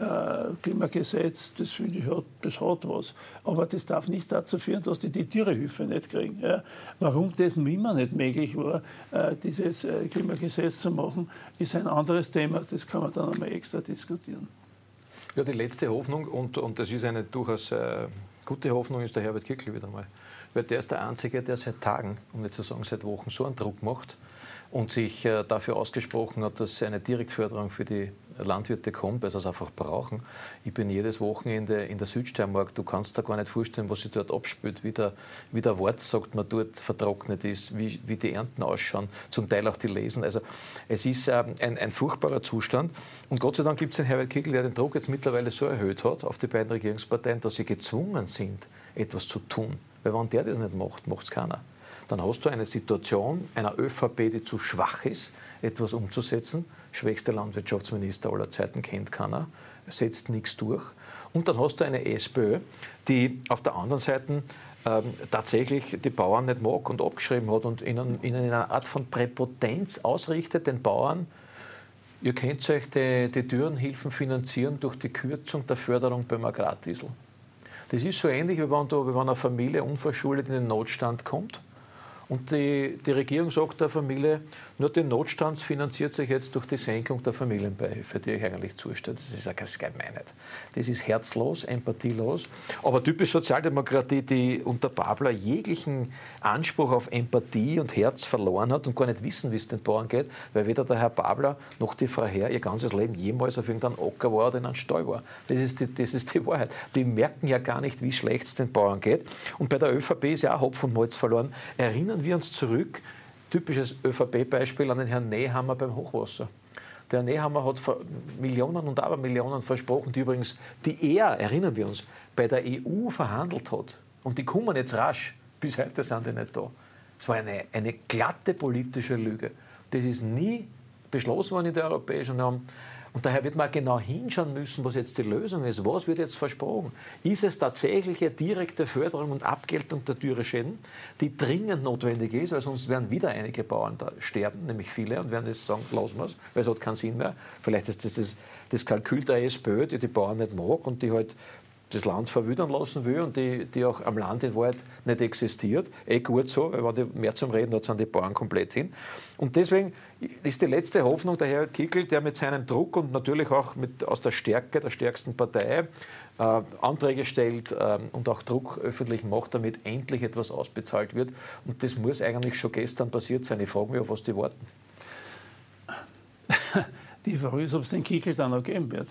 Klimagesetz, das finde ich, hat, das hat was. Aber das darf nicht dazu führen, dass die die Tierehilfe nicht kriegen. Ja. Warum das immer nicht möglich war, dieses Klimagesetz zu machen, ist ein anderes Thema. Das kann man dann einmal extra diskutieren. Ja, die letzte Hoffnung, und, und das ist eine durchaus äh, gute Hoffnung, ist der Herbert Kickl wieder mal. Weil der ist der Einzige, der seit Tagen, um nicht zu sagen seit Wochen, so einen Druck macht und sich äh, dafür ausgesprochen hat, dass eine Direktförderung für die Landwirte kommt, weil sie es einfach brauchen. Ich bin jedes Wochenende in der Südsteiermark, du kannst dir gar nicht vorstellen, was sich dort abspielt, wie der, wie der Wort, sagt man, dort vertrocknet ist, wie, wie die Ernten ausschauen, zum Teil auch die Lesen. Also es ist ähm, ein, ein furchtbarer Zustand und Gott sei Dank gibt es einen Herbert Kickl, der den Druck jetzt mittlerweile so erhöht hat auf die beiden Regierungsparteien, dass sie gezwungen sind, etwas zu tun. Weil wenn der das nicht macht, macht es keiner. Dann hast du eine Situation einer ÖVP, die zu schwach ist, etwas umzusetzen. Schwächster Landwirtschaftsminister aller Zeiten, kennt keiner, setzt nichts durch. Und dann hast du eine SPÖ, die auf der anderen Seite ähm, tatsächlich die Bauern nicht mag und abgeschrieben hat und ihnen, ihnen in einer Art von Präpotenz ausrichtet, den Bauern, ihr könnt euch die, die Dürrenhilfen finanzieren durch die Kürzung der Förderung beim Agrardiesel. Das ist so ähnlich, wie wenn, du, wie wenn eine Familie unverschuldet in den Notstand kommt. Und die, die Regierung sagt der Familie, nur den Notstand finanziert sich jetzt durch die Senkung der Familienbeihilfe, die euch eigentlich zusteht. Das ist ja keine Gemeinheit. Das ist herzlos, empathielos. Aber typisch Sozialdemokratie, die unter Babler jeglichen Anspruch auf Empathie und Herz verloren hat und gar nicht wissen, wie es den Bauern geht, weil weder der Herr Babler noch die Frau Herr ihr ganzes Leben jemals auf irgendeinem Acker war oder in einem Stall war. Das ist die, das ist die Wahrheit. Die merken ja gar nicht, wie schlecht es den Bauern geht. Und bei der ÖVP ist ja auch Hopf und Malz verloren. Erinnern wir uns zurück, typisches ÖVP-Beispiel, an den Herrn Nehammer beim Hochwasser. Der Nehammer hat Millionen und Abermillionen versprochen, die übrigens, die er, erinnern wir uns, bei der E U verhandelt hat. Und die kommen jetzt rasch. Bis heute sind die nicht da. Es war eine, eine glatte politische Lüge. Das ist nie beschlossen worden in der Europäischen Union. Und daher wird man genau hinschauen müssen, was jetzt die Lösung ist. Was wird jetzt versprochen? Ist es tatsächlich eine direkte Förderung und Abgeltung der Dürreschäden, die dringend notwendig ist, weil sonst werden wieder einige Bauern da sterben, nämlich viele, und werden jetzt sagen, lassen wir es, weil es hat keinen Sinn mehr. Vielleicht ist das das, das Kalkül der SPÖ, die die Bauern nicht mag und die halt das Land verwüdern lassen will und die, die auch am Land in Wahrheit nicht existiert. Eh gut so, weil wenn die mehr zum Reden hat, sind die Bauern komplett hin. Und deswegen ist die letzte Hoffnung der Herbert Kickl, der mit seinem Druck und natürlich auch mit, aus der Stärke der stärksten Partei äh, Anträge stellt äh, und auch Druck öffentlich macht, damit endlich etwas ausbezahlt wird. Und das muss eigentlich schon gestern passiert sein. Ich frage mich, auf was die warten. Die Frage ist, ob es den Kickl dann noch geben wird.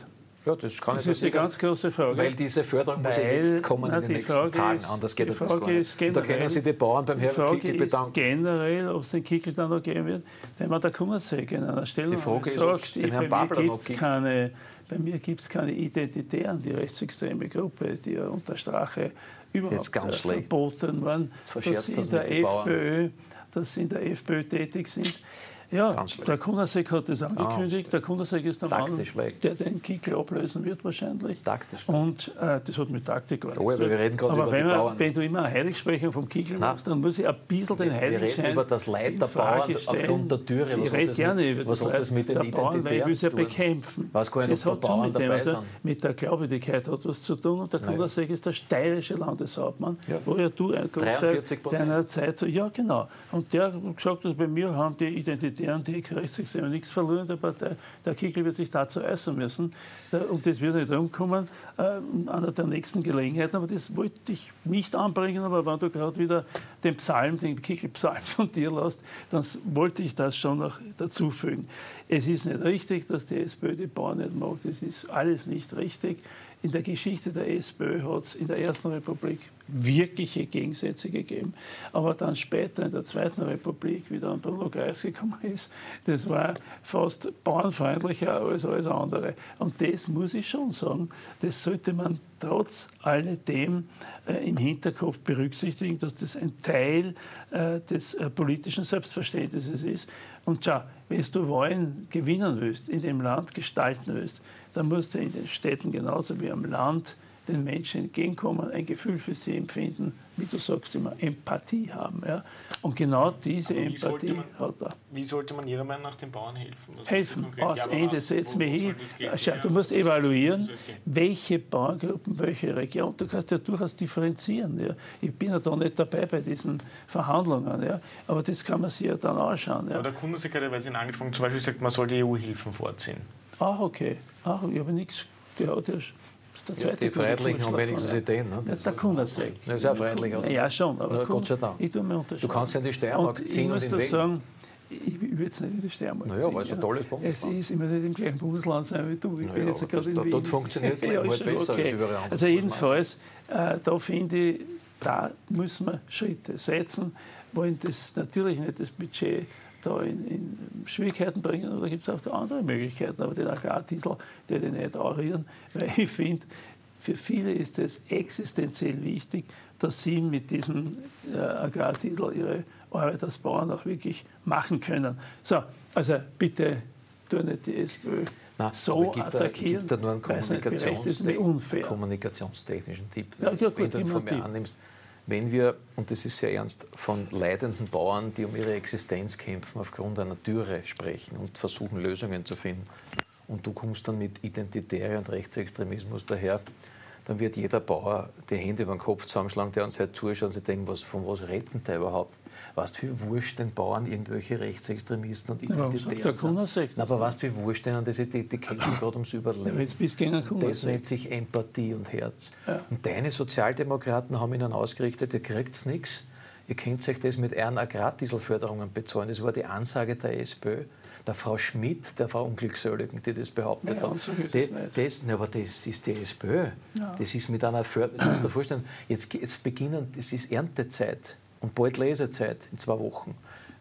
Ja, das kann Das ich ist die ganz große Frage. Weil diese Förderung muss ja Weil, jetzt kommen na, in den die nächsten Frage Tagen. ist- Anders geht die das gar Frage nicht. ist Und da generell- können sich die Bauern beim Die Herbert Frage Kickl ist bedanken. generell, ob es den Kickl dann noch geben wird, wenn man der Kummersegg in einer Stelle Die Frage ist, ob es den Herrn Babler noch gibt. keine, bei mir gibt es keine Identitären, die rechtsextreme Gruppe, die ja unter Strache überhaupt Jetzt ganz äh, schlecht. verboten waren, Jetzt verscherzt dass das sie in mit der den Bauern. FPÖ, dass sie in der FPÖ tätig sind. Ja, Ganz schlecht. der Kunasek hat das angekündigt. Ah, der Kunasek ist der Mann, Taktisch schlecht. der den Kickl ablösen wird wahrscheinlich. Taktisch. Und äh, das hat mit Taktik gar nichts Oh, aber zu tun. wir reden gerade Aber über wenn, die man, Bauern. wenn du immer eine Heiligsprechung vom Kickl Nein. machst, dann muss ich ein bisschen den Wir Heiligenschein reden über das Leid in der Frage Bauern stellen. aufgrund der Türe. Was Ich hat rede das gerne mit- über was das hat das Leid mit den der Bauern, weil ich will es ja Identitären zu tun? bekämpfen. Weiß gar nicht, das ob hat da schon Bauern mit, dem, dabei also sind. mit der Glaubwürdigkeit hat was zu tun. Und der Nein. Kunasek ist der steirische Landeshauptmann, Ja. wo ja du ein Großteil dreiundvierzig Prozent. deiner Zeit so, ja genau. Und der hat gesagt, dass bei mir haben die Identitären, die Rechtsextremen nichts verloren in der Partei. Der Kickl wird sich dazu äußern müssen. Der, und das wird nicht rumkommen äh, an einer der nächsten Gelegenheiten. Aber das wollte ich nicht anbringen. Aber wenn du gerade wieder den Psalm, den Kickl-Psalm von dir lässt, dann wollte ich das schon noch dazufügen. Es ist nicht richtig, dass die SPÖ die Bauern nicht mag. Das ist alles nicht richtig. In der Geschichte der SPÖ hat es in der Ersten Republik wirkliche Gegensätze gegeben. Aber dann später in der Zweiten Republik, wie dann Bruno Kreis gekommen ist, das war fast bauernfreundlicher als alles andere. Und das muss ich schon sagen, das sollte man trotz alledem äh, im Hinterkopf berücksichtigen, dass das ein Teil äh, des äh, politischen Selbstverständnisses ist. Und schau, wenn du Wahlen gewinnen willst, in dem Land gestalten willst, dann musst du in den Städten genauso wie am Land den Menschen entgegenkommen, ein Gefühl für sie empfinden, wie du sagst immer, Empathie haben. Ja? Und genau diese Aber wie sollte Empathie man- hat er. Wie sollte man Ihrer Meinung nach den Bauern helfen? Was Helfen, konkret- aus Ja, aber Ende, was- setz wo- mich wo hin. soll das gehen? Schau, Ja, du musst wo soll- evaluieren, wo soll es gehen? welche Bauerngruppen, welche Region. Du kannst ja durchaus differenzieren. Ja. Ich bin ja da nicht dabei bei diesen Verhandlungen, ja. Aber das kann man sich ja dann anschauen. Ja. Aber der Kundensekretär, weil Sie ihn angesprochen zum Beispiel sagt, man soll die E U-Hilfen vorziehen. Ach, okay. Ach, ich habe nichts gehört. Das ist der Ja, zweite die gute Freiheitlichen haben Vorschlag wenigstens von- Ideen. Ne? Ja, der Kundersek. Das ist auch freiheitlich, oder? Ja, schon. Aber Ja, Kun- Gott sei Dank. Ich tue mir unterscheiden. Du kannst ja in die Steiermark Und ziehen ich und muss in da Wegen. sagen, ich will jetzt nicht in die Steiermark Naja, ziehen. aber es ist ein tolles Bundesland. Es ist immer nicht im gleichen Bundesland sein wie du. Ich Naja, bin jetzt aber gerade das- in da- Wien. dort funktioniert das Leben Ja, halt ist schon besser als okay. überall anders, Also muss man jedenfalls, äh, da finde ich, da müssen wir Schritte setzen, wollen das natürlich nicht das Budget da in, in Schwierigkeiten bringen, aber da gibt es auch andere Möglichkeiten. Aber den Agrardiesel, der den nicht arieren, weil ich finde, für viele ist es existenziell wichtig, dass sie mit diesem äh, Agrardiesel ihre Arbeit als Bauern auch wirklich machen können. So, also bitte tu nicht die SPÖ Nein, so aber ich gebe da, ich attackieren. gebe da nur einen weil es nicht gerecht ist, nicht Kommunikationste- unfair. kommunikationstechnischen Tipp. Ja, ja, gut, wenn du ihn gib mir von einen mir Tipp. annimmst, wenn wir, und das ist sehr ernst, von leidenden Bauern, die um ihre Existenz kämpfen, aufgrund einer Dürre sprechen und versuchen, Lösungen zu finden, und du kommst dann mit Identitäre und Rechtsextremismus daher, dann wird jeder Bauer die Hände über den Kopf zusammenschlagen, der uns halt zuschaut und sich denkt, was, von was retten der überhaupt? Weißt du, wie wurscht den Bauern irgendwelche Rechtsextremisten und Ja, warum sagt Identitären der sind? Kundersek Na, aber weißt du, wie wurscht denen das ist? Die, die kämpfen gerade ums Überleben. Jetzt bist du gegen einen Das Kundersek. nennt sich Empathie und Herz. Ja. Und deine Sozialdemokraten haben ihnen ausgerichtet, ihr kriegt nichts. Ihr könnt euch das mit euren Agrardieselförderungen bezahlen. Das war die Ansage der SPÖ, der Frau Schmidt, der Frau Unglückseligen, die das behauptet Ja, hat. so ist Die, es nicht. das, na, aber das ist die SPÖ. Das ist mit einer Förderung. Du musst dir vorstellen, jetzt, jetzt beginnen, es ist Erntezeit und bald Lesezeit in zwei Wochen.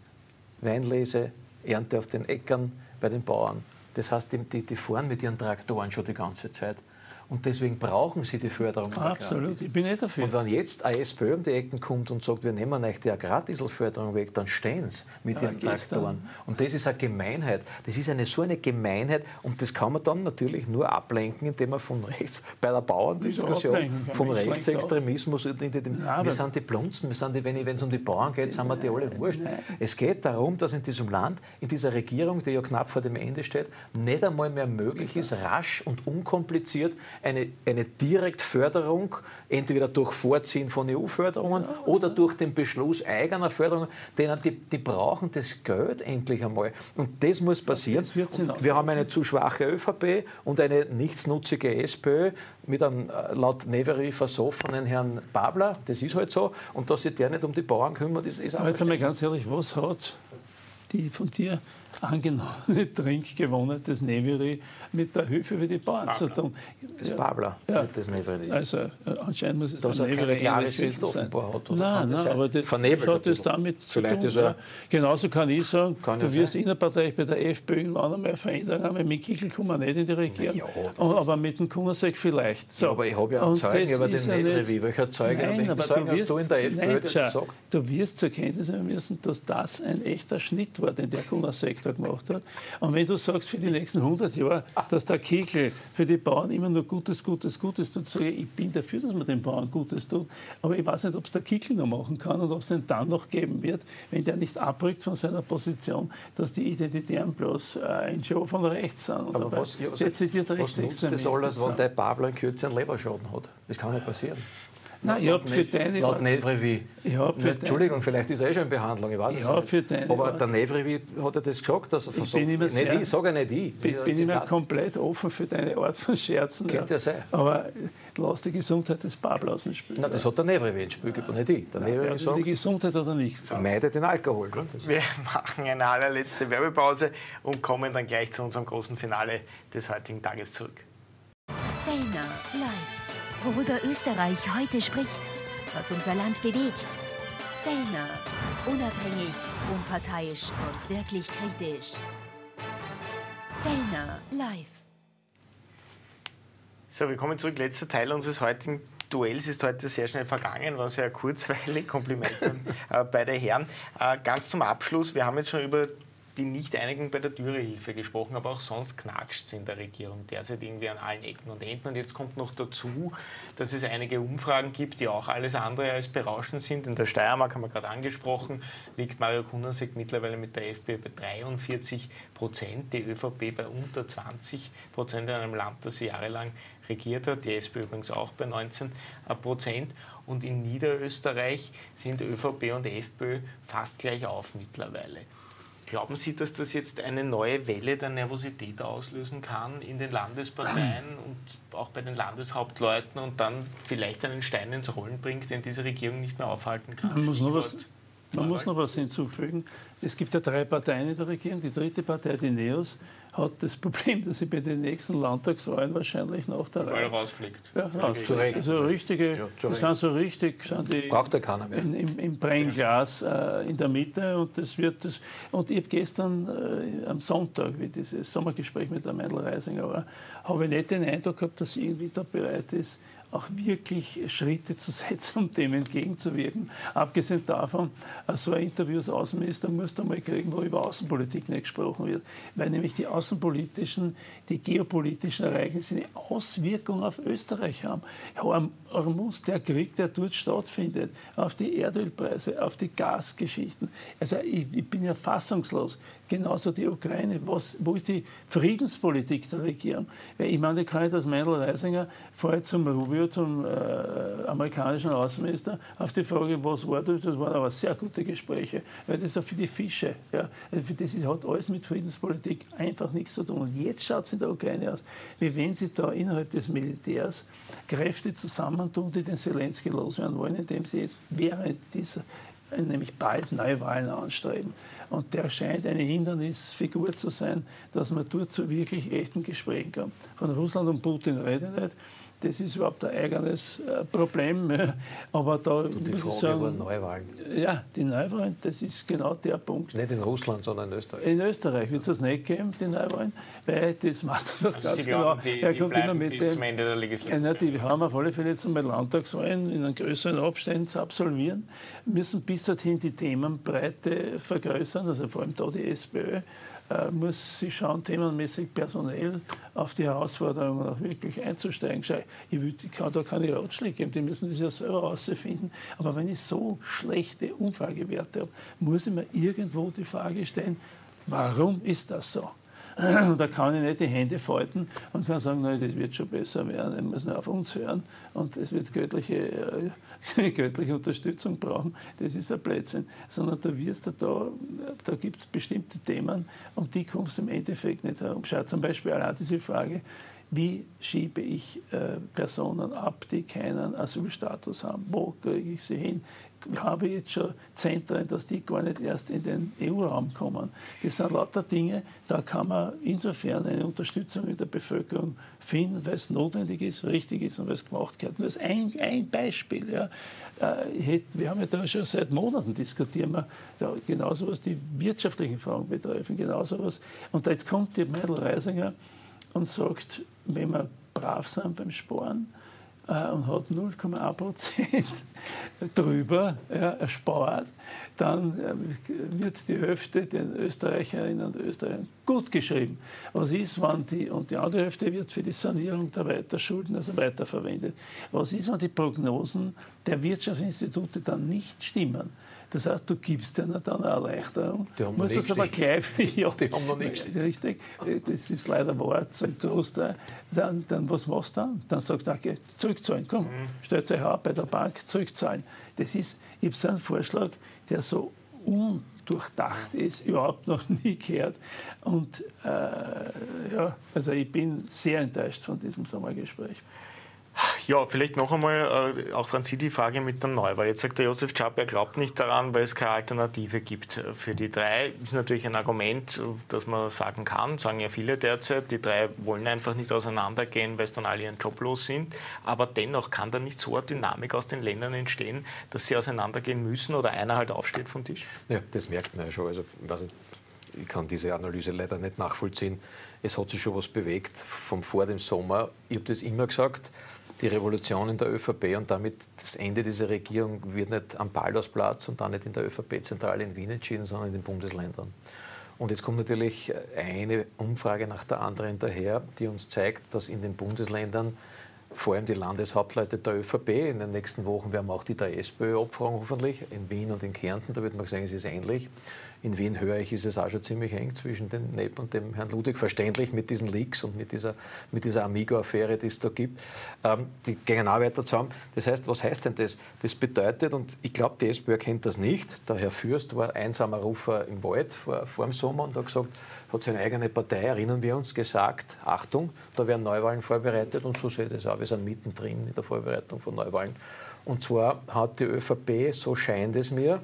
Weinlese, Ernte auf den Äckern bei den Bauern. Das heißt, die, die, die fahren mit ihren Traktoren schon die ganze Zeit. Und deswegen brauchen sie die Förderung. der Absolut, Agrardiesel. ich bin nicht dafür. Und wenn jetzt eine SPÖ um die Ecken kommt und sagt, wir nehmen euch die Agrardieselförderung weg, dann stehen sie mit Ja, ihren geht's Traktoren. Und das ist eine Gemeinheit. Das ist eine so eine Gemeinheit. Und das kann man dann natürlich nur ablenken, indem man von rechts, bei der Bauerndiskussion, ablenken? Kein vom Mensch lenkt Rechtsextremismus, in dem, Ja, aber- wir sind die Blunzen, wir sind die, wenn es um die Bauern geht, sind wir die alle wurscht. Es geht darum, dass in diesem Land, in dieser Regierung, die ja knapp vor dem Ende steht, nicht einmal mehr möglich ist, rasch und unkompliziert eine, eine Direktförderung, entweder durch Vorziehen von E U-Förderungen oder durch den Beschluss eigener Förderungen, denen die, die brauchen das Geld endlich einmal. Und das muss passieren. das wird's hinaus. Wir haben eine zu schwache ÖVP und eine nichtsnutzige SPÖ mit einem äh, laut Neveri versoffenen Herrn Babler. Das ist halt so. Und dass sich der nicht um die Bauern kümmert, ist, ist Aber jetzt einfach. einmal ganz ehrlich, was hat die von dir angenommene Trinkgewonnen des Neveri mit der Hilfe für die Bauern zu tun. Das ja. Babler, ja. nicht das Neveri. Also äh, anscheinend muss es dass er keine klare Sicht offenbar hat. Oder nein, nein, aber das vernebelt hat das damit zu Vielleicht tun. ist er, ja. Genauso kann ich sagen, kann du ja wirst sein. innerparteilich bei der FPÖ irgendwann einmal Veränderungen haben. Mit Kickl kommen wir nicht in die Regierung, ja, aber mit dem Kunasek vielleicht. So. Ja, aber ich habe ja einen Zeugen über den Neveri. Welcher Zeuge, nein, welchen aber Zeugen du hast wirst, du in der FPÖ nein, das schau, gesagt? Du wirst zur Kenntnis nehmen müssen, dass das ein echter Schnitt war, den der Kunasek da gemacht hat. Und wenn du sagst, für die nächsten hundert Jahre, dass der Kickl für die Bauern immer nur Gutes, Gutes, Gutes tut, sage ich, ich bin dafür, dass man den Bauern Gutes tut, aber ich weiß nicht, ob es der Kickl noch machen kann und ob es den dann noch geben wird, wenn der nicht abrückt von seiner Position, dass die Identitären bloß äh, ein Show von rechts sind. Aber was, ja, also, was nutzt das alles, wenn der Babler einen kürzeren Leberschaden hat? Das kann nicht passieren. Nein, ich habe für deine Laut Nevri, ich hab für Entschuldigung, vielleicht ist er eh schon in Behandlung, ich weiß es ja, nicht. für deine Aber Art. der Nevri hat er das gesagt, dass er versucht, nicht sehr, ich, sage nicht ich. Ich bin immer komplett offen für deine Art von Scherzen. Könnte ja sein. Aber lass die Gesundheit des Babler aus dem Spiel. Nein, das hat der Nevri ins Spiel gebracht, nicht ich. Der Nein, Nevri der sagt, die Gesundheit oder nicht. meide den Alkohol. Wir machen eine allerletzte Werbepause und kommen dann gleich zu unserem großen Finale des heutigen Tages zurück. Fellner live. Worüber Österreich heute spricht, was unser Land bewegt. Fellner. Unabhängig, unparteiisch und wirklich kritisch. Fellner live. So, wir kommen zurück. Letzter Teil unseres heutigen Duells ist heute sehr schnell vergangen, war sehr kurzweilig. Kompliment an äh, beide Herren. Äh, ganz zum Abschluss, wir haben jetzt schon über die Nicht-Einigung bei der Dürrehilfe gesprochen, aber auch sonst knatscht es in der Regierung derzeit irgendwie an allen Ecken und Enden. Und jetzt kommt noch dazu, dass es einige Umfragen gibt, die auch alles andere als berauschend sind. In der Steiermark haben wir gerade angesprochen, liegt Mario Kunasek mittlerweile mit der FPÖ bei dreiundvierzig Prozent, die ÖVP bei unter zwanzig Prozent in einem Land, das sie jahrelang regiert hat, die SPÖ übrigens auch bei neunzehn Prozent. Und in Niederösterreich sind ÖVP und FPÖ fast gleich auf mittlerweile. Glauben Sie, dass das jetzt eine neue Welle der Nervosität auslösen kann in den Landesparteien und auch bei den Landeshauptleuten und dann vielleicht einen Stein ins Rollen bringt, den diese Regierung nicht mehr aufhalten kann? Man muss noch was, man muss noch was hinzufügen. Es gibt ja drei Parteien in der Regierung. Die dritte Partei, die NEOS, hat das Problem, dass sie bei den nächsten Landtagswahlen wahrscheinlich nach der Reihe rausfliegt. Ja, raus. Zu Recht. Also richtige, Ja, zu das sind so richtig, sind die Braucht ja keiner mehr. in, im, im Brennglas äh, in der Mitte und das wird das. Und ich habe gestern äh, am Sonntag, wie dieses Sommergespräch mit der Meindl Reisinger war, habe ich nicht den Eindruck gehabt, dass sie irgendwie da bereit ist, auch wirklich Schritte zu setzen, um dem entgegenzuwirken. Abgesehen davon, so ein Interview als Außenminister musst du mal kriegen, wo über Außenpolitik nicht gesprochen wird. Weil nämlich die außenpolitischen, die geopolitischen Ereignisse eine Auswirkung auf Österreich haben. Hormuz, der Krieg, der dort stattfindet, auf die Erdölpreise, auf die Gasgeschichten. Also ich, ich bin ja fassungslos. Genauso die Ukraine. Was, wo ist die Friedenspolitik der Regierung? Weil ich meine, ich kann nicht als Meindl Reisinger vorher zum Rubio, zum äh, amerikanischen Außenminister, auf die Frage, was war das? Das waren aber sehr gute Gespräche. Weil das ist auch für die Fische. Ja. Das hat alles mit Friedenspolitik einfach nichts zu tun. Und jetzt schaut es in der Ukraine aus, wie wenn sie da innerhalb des Militärs Kräfte zusammentun, die den Zelensky loswerden wollen, indem sie jetzt während dieser nämlich bald Neuwahlen anstreben. Und der scheint eine Hindernisfigur zu sein, dass man dort zu wirklich echten Gesprächen kommt. Von Russland und Putin rede ich nicht. Das ist überhaupt ein eigenes äh, Problem. Aber da Und die muss Frage ich sagen, über Neuwahlen. Ja, die Neuwahlen, das ist genau der Punkt. Nicht in Russland, sondern in Österreich. In Österreich wird es das nicht geben, die Neuwahlen, weil das macht doch Also ganz Sie genau. glauben, die, Er die kommt bleiben immer mit bis dem, zum Ende der Legislatur? ja, die haben auf alle Fälle jetzt einmal Landtagswahlen in einem größeren Abständen zu absolvieren, müssen bis dorthin die Themenbreite vergrößern, also vor allem da die SPÖ, äh, muss sich schauen, themenmäßig personell auf die Herausforderungen auch wirklich einzusteigen. Ich, will, ich kann da keine Ratschläge geben, die müssen das ja selber herausfinden. Aber wenn ich so schlechte Umfragewerte habe, muss ich mir irgendwo die Frage stellen, warum ist das so? Und da kann ich nicht die Hände falten und kann sagen, nein, das wird schon besser werden, wir müssen auf uns hören und es wird göttliche, äh, göttliche Unterstützung brauchen. Das ist ein Blödsinn. Sondern da wirst du da, da gibt es bestimmte Themen, um die kommst du im Endeffekt nicht herum. Schau zum Beispiel auch diese Frage, wie schiebe ich äh, Personen ab, die keinen Asylstatus haben? Wo kriege ich sie hin? Ich habe jetzt schon Zentren, dass die gar nicht erst in den E U-Raum kommen. Das sind lauter Dinge, da kann man insofern eine Unterstützung in der Bevölkerung finden, weil es notwendig ist, richtig ist und weil es gemacht gehört. Nur als ein, ein Beispiel. Ja. Wir haben ja da schon seit Monaten diskutieren wir da genauso, was die wirtschaftlichen Fragen betreffen, genauso was. Und jetzt kommt die Meidl Reisinger und sagt, wenn wir brav sind beim Sparen, und hat null Komma eins Prozent drüber ja, erspart, dann wird die Hälfte den Österreicherinnen und Österreichern gut geschrieben. Was ist, wenn die, und die andere Hälfte wird für die Sanierung der Weiterschulden also weiterverwendet. Was ist, wenn die Prognosen der Wirtschaftsinstitute dann nicht stimmen? Das heißt, du gibst denen dann eine Erleichterung, die haben musst das aber gleich, ja, die haben noch nicht richtig, das ist leider wahr zum Großteil. Dann, dann, was machst du dann? Dann sagst du, okay, zurückzahlen, komm, mhm. stellt euch ab bei der Bank, zurückzahlen. Das ist, ich habe so einen Vorschlag, der so undurchdacht ist, überhaupt noch nie gehört. Und äh, ja, also ich bin sehr enttäuscht von diesem Sommergespräch. Ja, vielleicht noch einmal äh, auch an Sie die Frage mit der Neuwahl. Jetzt sagt der Josef Czapper, er glaubt nicht daran, weil es keine Alternative gibt für die drei. Das ist natürlich ein Argument, das man sagen kann, sagen ja viele derzeit. Die drei wollen einfach nicht auseinandergehen, weil es dann alle ihren Job los sind. Aber dennoch kann da nicht so eine Dynamik aus den Ländern entstehen, dass sie auseinandergehen müssen oder einer halt aufsteht vom Tisch? Ja, das merkt man ja schon. Also, ich weiß nicht, ich kann diese Analyse leider nicht nachvollziehen. Es hat sich schon was bewegt vom vor dem Sommer. Ich habe das immer gesagt, die Revolution in der ÖVP und damit das Ende dieser Regierung wird nicht am Ballhausplatz und dann nicht in der ÖVP-Zentrale in Wien entschieden, sondern in den Bundesländern. Und jetzt kommt natürlich eine Umfrage nach der anderen daher, die uns zeigt, dass in den Bundesländern vor allem die Landeshauptleute der ÖVP, in den nächsten Wochen werden wir auch die der SPÖ abfragen, hoffentlich, in Wien und in Kärnten, da wird man sagen, es ist ähnlich. In Wien höre ich, ist es auch schon ziemlich eng zwischen dem Nepp und dem Herrn Ludwig, verständlich mit diesen Leaks und mit dieser, mit dieser Amigo-Affäre, die es da gibt. Ähm, die gehen auch weiter zusammen. Das heißt, was heißt denn das? Das bedeutet, und ich glaube, die SPÖ kennt das nicht, der Herr Fürst war einsamer Rufer im Wald vor, vor dem Sommer und hat gesagt, hat seine eigene Partei, erinnern wir uns, gesagt, Achtung, da werden Neuwahlen vorbereitet und so sehe ich das auch. Wir sind mittendrin in der Vorbereitung von Neuwahlen. Und zwar hat die ÖVP, so scheint es mir,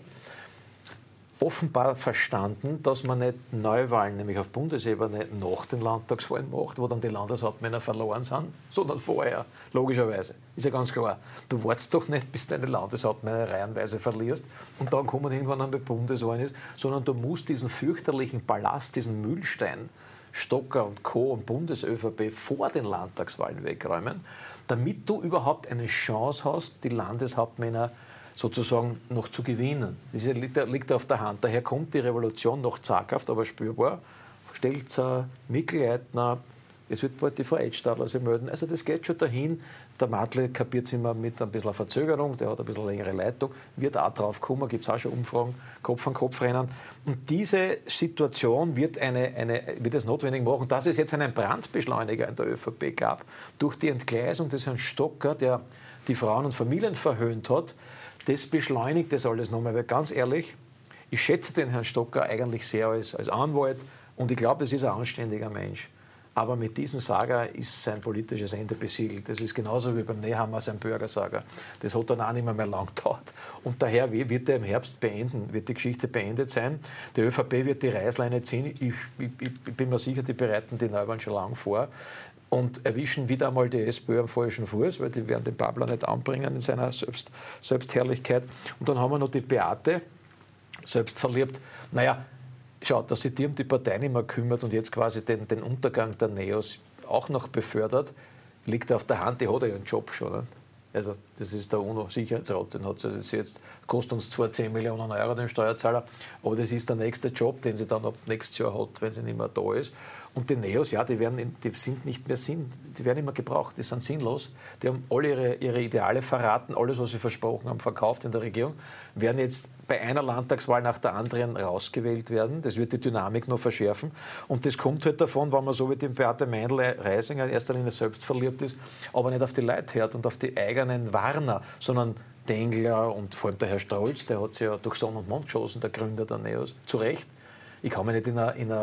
offenbar verstanden, dass man nicht Neuwahlen, nämlich auf Bundesebene, nach den Landtagswahlen macht, wo dann die Landeshauptmänner verloren sind, sondern vorher, logischerweise. Ist ja ganz klar. Du wartest doch nicht, bis deine Landeshauptmänner reihenweise verlierst und dann kommen irgendwann einmal Bundeswahlen ist, sondern du musst diesen fürchterlichen Ballast, diesen Mühlstein, Stocker und Co. und Bundes-ÖVP vor den Landtagswahlen wegräumen, damit du überhaupt eine Chance hast, die Landeshauptmänner sozusagen noch zu gewinnen. Das liegt, liegt auf der Hand. Daher kommt die Revolution noch zaghaft, aber spürbar. Stelzer, Mikl-Leitner, es wird bald die Frau Edstadler sich melden. Also das geht schon dahin. Der Mattle kapiert es immer mit ein bisschen Verzögerung, der hat ein bisschen längere Leitung, wird auch drauf kommen, gibt es auch schon Umfragen, Kopf an Kopf rennen. Und diese Situation wird, eine, eine, wird es notwendig machen, dass es jetzt einen Brandbeschleuniger in der ÖVP gab, durch die Entgleisung des Herrn Stocker, der die Frauen und Familien verhöhnt hat. Das beschleunigt das alles nochmal, weil ganz ehrlich, ich schätze den Herrn Stocker eigentlich sehr als, als Anwalt und ich glaube, es ist ein anständiger Mensch. Aber mit diesem Saga ist sein politisches Ende besiegelt. Das ist genauso wie beim Nehammer sein Bürgersaga. Das hat dann auch nicht mehr, mehr lang gedauert. Und daher wird er im Herbst beenden, wird die Geschichte beendet sein. Die ÖVP wird die Reißleine ziehen. Ich, ich, ich bin mir sicher, die bereiten die Neuwahlen schon lang vor. Und erwischen wieder einmal die SPÖ am falschen Fuß, weil die werden den Babler nicht anbringen in seiner Selbst, Selbstherrlichkeit. Und dann haben wir noch die Beate, selbstverliebt. Naja, schaut, dass sich die um die Partei nicht mehr kümmert und jetzt quasi den, den Untergang der Neos auch noch befördert, liegt auf der Hand, die hat ja ihren Job schon. Ne? Also das ist der UNO-Sicherheitsrat, den hat sie also jetzt, kostet uns zwar zehn Millionen Euro, den Steuerzahler, aber das ist der nächste Job, den sie dann ab nächstes Jahr hat, wenn sie nicht mehr da ist. Und die Neos, ja, die, werden, die sind nicht mehr Sinn, die werden nicht mehr gebraucht, die sind sinnlos. Die haben alle ihre, ihre Ideale verraten, alles, was sie versprochen haben, verkauft in der Regierung, werden jetzt bei einer Landtagswahl nach der anderen rausgewählt werden. Das wird die Dynamik noch verschärfen. Und das kommt halt davon, wenn man so wie die Beate Meindl-Reisinger in erster Linie selbst verliebt ist, aber nicht auf die Leute hört und auf die eigenen Warner, sondern Dengler und vor allem der Herr Strolz, der hat sich ja durch Sonne und Mond geschossen, der Gründer der Neos, zu Recht. Ich kann mich nicht in einer, in einer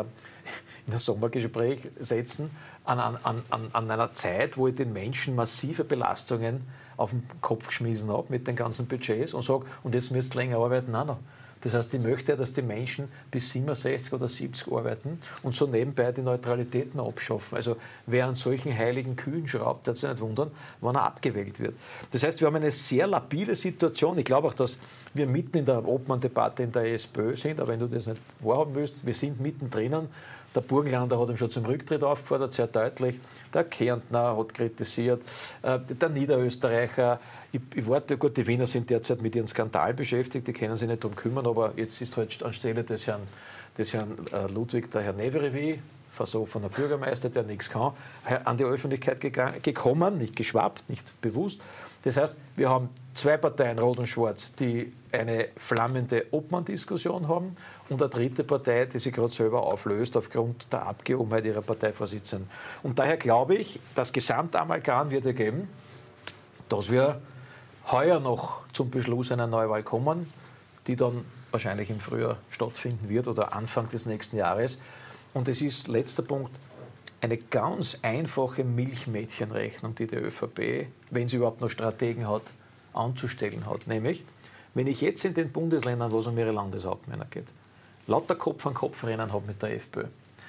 in ein Sommergespräch setzen, an, an, an, an einer Zeit, wo ich den Menschen massive Belastungen auf den Kopf geschmissen habe mit den ganzen Budgets und sage, und jetzt müsst ihr länger arbeiten auch noch. Das heißt, ich möchte, dass die Menschen bis siebenundsechzig oder siebzig arbeiten und so nebenbei die Neutralität noch abschaffen. Also wer an solchen heiligen Kühen schraubt, darf sich nicht wundern, wann er abgewählt wird. Das heißt, wir haben eine sehr labile Situation. Ich glaube auch, dass wir mitten in der Obmann-Debatte in der SPÖ sind, aber wenn du das nicht wahrhaben willst, wir sind mittendrin. Der Burgenlander hat ihm schon zum Rücktritt aufgefordert, sehr deutlich. Der Kärntner hat kritisiert, der Niederösterreicher. Ich, ich warte, gut, die Wiener sind derzeit mit ihren Skandalen beschäftigt, die können sich nicht darum kümmern, aber jetzt ist halt anstelle des Herrn, des Herrn Ludwig der Herr Nevrevi, so von der Bürgermeister, der nichts kann, an die Öffentlichkeit gekommen, nicht geschwappt, nicht bewusst. Das heißt, wir haben zwei Parteien, Rot und Schwarz, die eine flammende Obmann-Diskussion haben und eine dritte Partei, die sich gerade selber auflöst aufgrund der Abgehobenheit ihrer Parteivorsitzenden. Und daher glaube ich, das Gesamtamalgam wird ergeben, dass wir heuer noch zum Beschluss einer Neuwahl kommen, die dann wahrscheinlich im Frühjahr stattfinden wird oder Anfang des nächsten Jahres. Und es ist, letzter Punkt, eine ganz einfache Milchmädchenrechnung, die die ÖVP, wenn sie überhaupt noch Strategen hat, anzustellen hat. Nämlich, wenn ich jetzt in den Bundesländern, wo es um ihre Landeshauptmänner geht, lauter Kopf-an-Kopf-Rennen habe mit der FPÖ.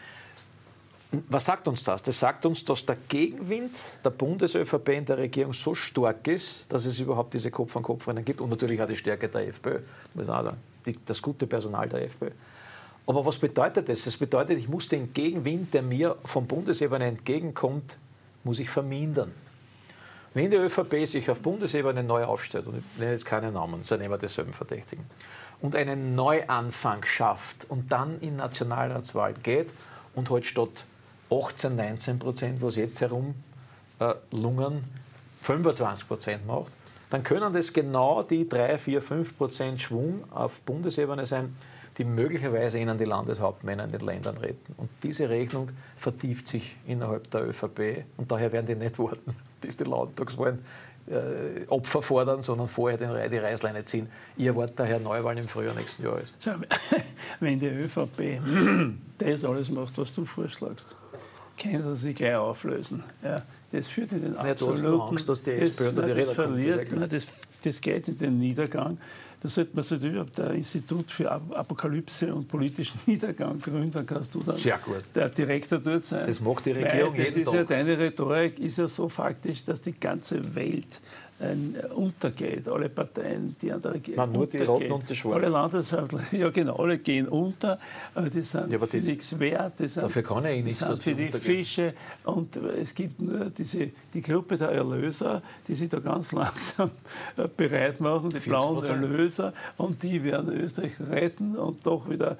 Was sagt uns das? Das sagt uns, dass der Gegenwind der Bundes-ÖVP in der Regierung so stark ist, dass es überhaupt diese Kopf-an-Kopf-Rennen gibt und natürlich auch die Stärke der FPÖ, muss ich auch sagen, die, das gute Personal der FPÖ. Aber was bedeutet das? Das bedeutet, ich muss den Gegenwind, der mir von Bundesebene entgegenkommt, muss ich vermindern. Wenn die ÖVP sich auf Bundesebene neu aufstellt, und ich nenne jetzt keine Namen, sind immer dieselben Verdächtigen, und einen Neuanfang schafft und dann in Nationalratswahl geht und halt statt achtzehn, neunzehn Prozent, was jetzt herum äh, lungern, fünfundzwanzig Prozent macht, dann können das genau die drei, vier, fünf Prozent Schwung auf Bundesebene sein, die möglicherweise ihnen die Landeshauptmänner in den Ländern retten. Und diese Rechnung vertieft sich innerhalb der ÖVP und daher werden die nicht warten, bis die Landtagswahlen äh, Opfer fordern, sondern vorher den, die Reißleine ziehen. Ich erwarte daher Neuwahlen im Frühjahr nächsten Jahres. Schau, wenn die ÖVP das alles macht, was du vorschlagst, können sie sich gleich auflösen. Ja, das führt in den absoluten... Du hast Angst, dass die SPÖ unter die Räder verliert, kommt. Nein, das, das geht in den Niedergang. Da sollte man sich überhaupt ein Institut für Apokalypse und politischen Niedergang gründen, dann kannst du dann der Direktor dort sein. Das macht die Regierung Weil das jeden ist Tag. Ja, deine Rhetorik ist ja so faktisch, dass die ganze Welt äh, untergeht. Alle Parteien, die an der Regierung Nein, nur die Roten und die Schwarzen. Alle Landeshauptler, ja genau, alle gehen unter. Aber die sind ja, für nichts wert. Die sind, dafür kann er eh nichts, die sind für die Fische. Und es gibt nur diese, die Gruppe der Erlöser, die sich da ganz langsam äh, bereit machen, die blauen Erlöser. Und die werden Österreich retten und doch wieder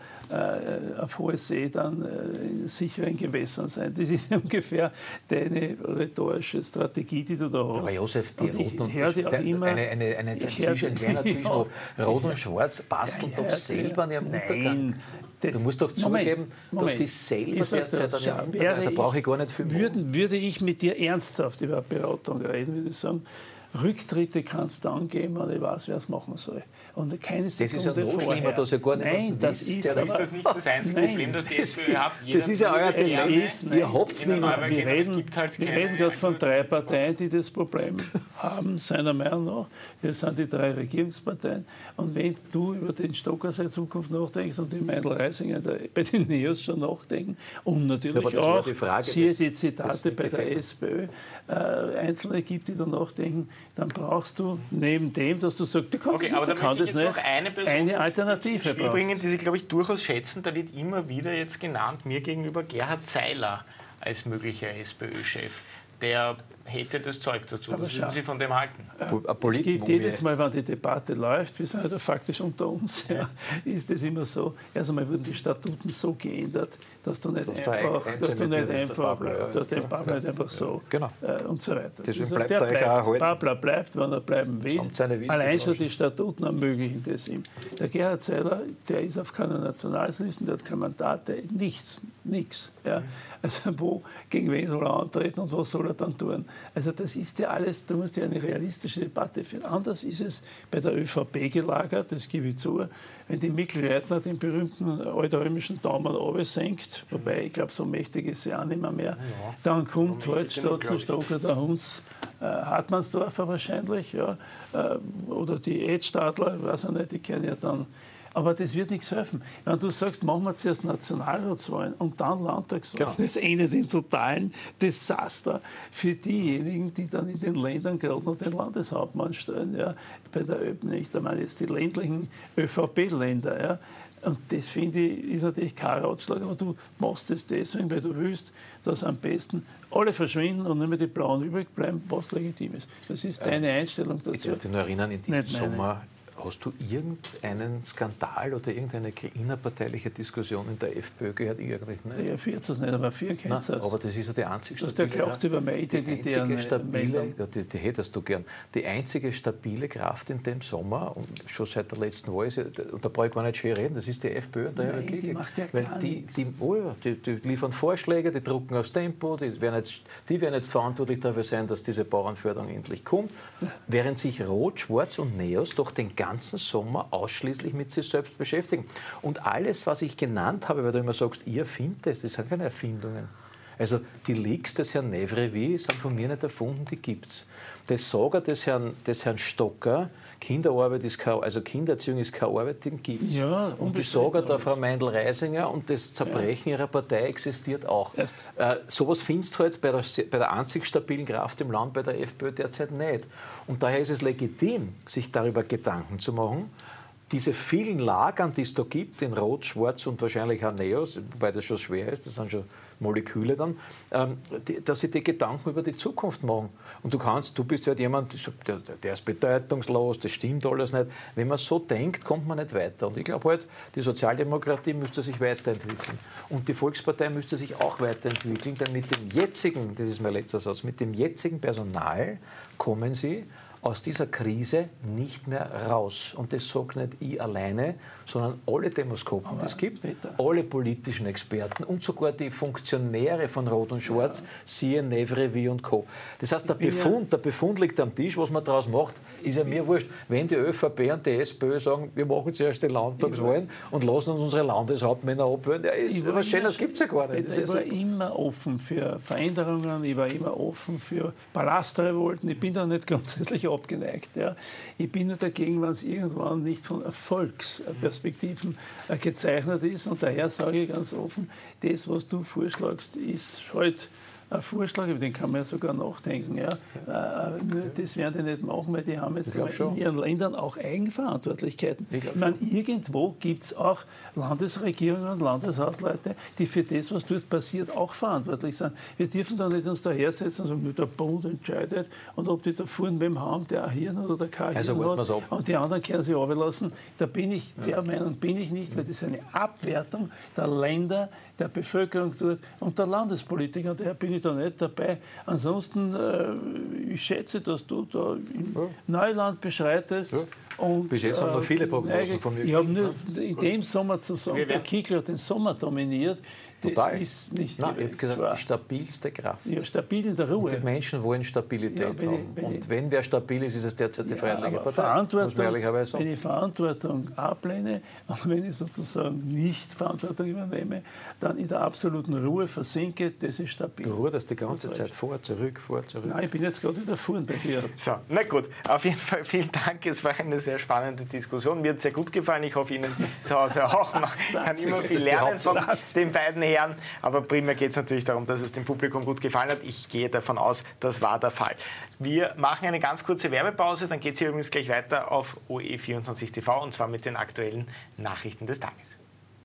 äh, auf hoher See dann äh, in sicheren Gewässern sein. Das ist ungefähr deine rhetorische Strategie, die du da hast. Aber Josef, die Roten und die auch immer, eine, eine, eine, ein, zwischen, ein kleiner Zwischenhof. Ja. Rot und Schwarz basteln ja, ja, doch selber an ihrem Untergang. Das, du musst doch zugeben, Moment, dass die selber derzeit an ihrem Untergang, da brauche ich gar nicht viel würden, Würde ich mit dir ernsthaft über Beratung reden, würde ich sagen, Rücktritte kann es dann geben, wenn ich weiß, wer es machen soll. Und keine Sekunde das ist ja noch vorher. schlimmer, dass ihr gar nicht Nein, das ist, das ist das nicht das einzige nein. Problem, das die SPÖ hat. Das ist ja euer Dilemma. Ihr habt es nicht mehr. Wir reden, halt wir reden gerade von drei Parteien, die das Problem haben, seiner Meinung nach. Das sind die drei Regierungsparteien. Und wenn du über den Stocker seine Zukunft nachdenkst und die Meindl Reisinger bei den Neos schon nachdenken und natürlich ja, auch, die Frage, siehe die Zitate bei der SPÖ, äh, Einzelne gibt, die da nachdenken, dann brauchst du neben dem, dass du sagst, du kannst okay, aber da kann möchte ich das jetzt nicht, noch eine Person eine Alternative ins Spiel bringen, die Sie, glaube ich, durchaus schätzen. Da wird immer wieder jetzt genannt, mir gegenüber Gerhard Zeiler als möglicher SPÖ-Chef. Der hätte das Zeug dazu. Aber was würden Sie von dem halten? Äh, es gibt jedes Mal, wenn die Debatte läuft, wir sind ja faktisch unter uns, ja, ist es immer so, erst einmal wurden die Statuten so geändert, dass du nicht das einfach, ein, dass du nicht einfach, Babler, dass der Babler nicht einfach so genau. äh, und so weiter. Deswegen also, bleibt der er euch auch erhalten. Babler bleibt, wenn er bleiben will. Allein schon die Statuten ermöglichen das ihm. Der Gerhard Zeiler, der ist auf keiner Nationalsliste, der hat kein Mandat, der nichts, nichts. Ja. Also wo, gegen wen soll er antreten und was soll Dollar dann tun. Also das ist ja alles, da musst du ja eine realistische Debatte führen. Anders ist es bei der ÖVP gelagert, das gebe ich zu. Wenn die Mikl-Leitner den berühmten altrömischen Daumen runtersenkt, wobei ich glaube, so mächtig ist sie auch nicht mehr, mehr ja, dann kommt halt statt zum Stocker der Hunds äh, Hartmannsdorfer wahrscheinlich, ja, äh, oder die Edstadler, ich weiß auch nicht, die kennen ja dann. Aber das wird nichts helfen. Wenn du sagst, machen wir zuerst Nationalratswahlen und dann Landtagswahlen, genau. Das endet im totalen Desaster für diejenigen, die dann in den Ländern gerade noch den Landeshauptmann stellen. Ja, bei der ÖP nicht. Ich meine jetzt die ländlichen ÖVP-Länder. Ja. Und das, finde ich, ist natürlich kein Ratschlag, aber du machst es deswegen, weil du willst, dass am besten alle verschwinden und nur mehr die Blauen übrig bleiben, was legitim ist. Das ist deine Einstellung dazu. Ich darf dich nur erinnern, in diesem Sommer hast du irgendeinen Skandal oder irgendeine innerparteiliche Diskussion in der FPÖ gehört? Ich eigentlich nicht. Ja, vierzehn es nicht, aber vier kennst du. Aber das ist ja die einzige stabile... Du hast ja gelacht über meine identitäre die stabile, ja, die, die hättest du gern. Die einzige stabile Kraft in dem Sommer, und schon seit der letzten Wahl, ist ja, und da brauche ich gar nicht schön reden, das ist die FPÖ und der Herr Kickl. Die macht ja Weil gar die, nichts. die, oh ja, die, die liefern Vorschläge, die drucken aufs Tempo, die werden, jetzt, die werden jetzt verantwortlich dafür sein, dass diese Bauernförderung endlich kommt, während sich Rot, Schwarz und Neos doch den ganzen Sommer ausschließlich mit sich selbst beschäftigen. Und alles, was ich genannt habe, weil du immer sagst, ihr findet es, das sind keine Erfindungen. Also die Leaks des Herrn Nevrevi sind von mir nicht erfunden, die gibt es. Das Sagen des Herrn, des Herrn Stocker, Kinderarbeit ist keine, also Kindererziehung ist keine Arbeit, den gibt es. Ja, und die Sagen der Frau Meindl-Reisinger und das Zerbrechen ja. ihrer Partei existiert auch. Äh, sowas findest du halt bei der, bei der einzig stabilen Kraft im Land, bei der FPÖ derzeit nicht. Und daher ist es legitim, sich darüber Gedanken zu machen, diese vielen Lagern, die es da gibt, in Rot, Schwarz und wahrscheinlich auch Neos, wobei das schon schwer ist, das sind schon Moleküle dann, ähm, die, dass sie die Gedanken über die Zukunft machen. Und du kannst, du bist halt jemand, der, der ist bedeutungslos, das stimmt alles nicht. Wenn man so denkt, kommt man nicht weiter. Und ich glaube halt, die Sozialdemokratie müsste sich weiterentwickeln. Und die Volkspartei müsste sich auch weiterentwickeln, denn mit dem jetzigen, das ist mein letzter Satz, mit dem jetzigen Personal kommen sie aus dieser Krise nicht mehr raus. Und das sagt nicht ich alleine, sondern alle Demoskopen, die es gibt, Peter. alle politischen Experten und sogar die Funktionäre von Rot und Schwarz, ja. siehe Nevrevi und Co. Das heißt, der Befund, der Befund liegt am Tisch, was man daraus macht, ist ja mir wurscht. Wenn die ÖVP und die SPÖ sagen, wir machen zuerst die Landtagswahlen und lassen uns unsere Landeshauptmänner abwählen, ja, ist, was Schönes gibt es ja gar nicht. Peter, ich war immer offen für Veränderungen, ich war immer offen für Palastrevolten, ich bin da nicht grundsätzlich abgeneigt. Ja. Ich bin nur dagegen, wenn es irgendwann nicht von Erfolgsperspektiven äh, gezeichnet ist. Und daher sage ich ganz offen, das, was du vorschlagst, ist halt ein Vorschlag, über den kann man ja sogar nachdenken. Ja. Äh, nur das werden die nicht machen, weil die haben jetzt in ihren Ländern auch Eigenverantwortlichkeiten. Ich, ich meine, irgendwo gibt es auch Landesregierungen und Landeshauptleute, die für das, was dort passiert, auch verantwortlich sind. Wir dürfen da nicht uns dahersetzen und sagen, nur der Bund entscheidet und ob die da vorne mit dem haben, der ein Hirn hat oder kein also Hirn hat und die anderen können sich runterlassen. Da bin ich, ja. der Meinung bin ich nicht, weil das ist eine Abwertung der Länder, der Bevölkerung dort und der Landespolitiker. Und daher bin ich da nicht dabei. Ansonsten, äh, ich schätze, dass du da im ja. Neuland beschreitest. Ja. Und, bis jetzt haben wir viele Prognosen von mir. Ich habe nur in dem Sommer zu sagen, der Kickl hat den Sommer dominiert. Das Total. ist nicht Nein, ich habe gesagt, die stabilste Kraft. Ja, stabil in der Ruhe. Und die Menschen wollen Stabilität ja, wenn haben. Ich, wenn und ich, wenn wer stabil ist, ist es derzeit die ja, Freiheitliche Partei. Verantwortung, wenn ich Verantwortung ablehne und wenn ich sozusagen nicht Verantwortung übernehme, dann in der absoluten Ruhe versinke, das ist stabil. Du ruderst die ganze Zeit vor, zurück, vor, zurück. Nein, ich bin jetzt gerade wieder vorn bei dir. So, na gut, auf jeden Fall vielen Dank. Es war eine sehr spannende Diskussion. Mir hat es sehr gut gefallen. Ich hoffe, Ihnen zu Hause auch. Man kann immer viel lernen von den beiden Herren. Aber primär geht es natürlich darum, dass es dem Publikum gut gefallen hat. Ich gehe davon aus, das war der Fall. Wir machen eine ganz kurze Werbepause. Dann geht es hier übrigens gleich weiter auf O E vierundzwanzig T V und zwar mit den aktuellen Nachrichten des Tages.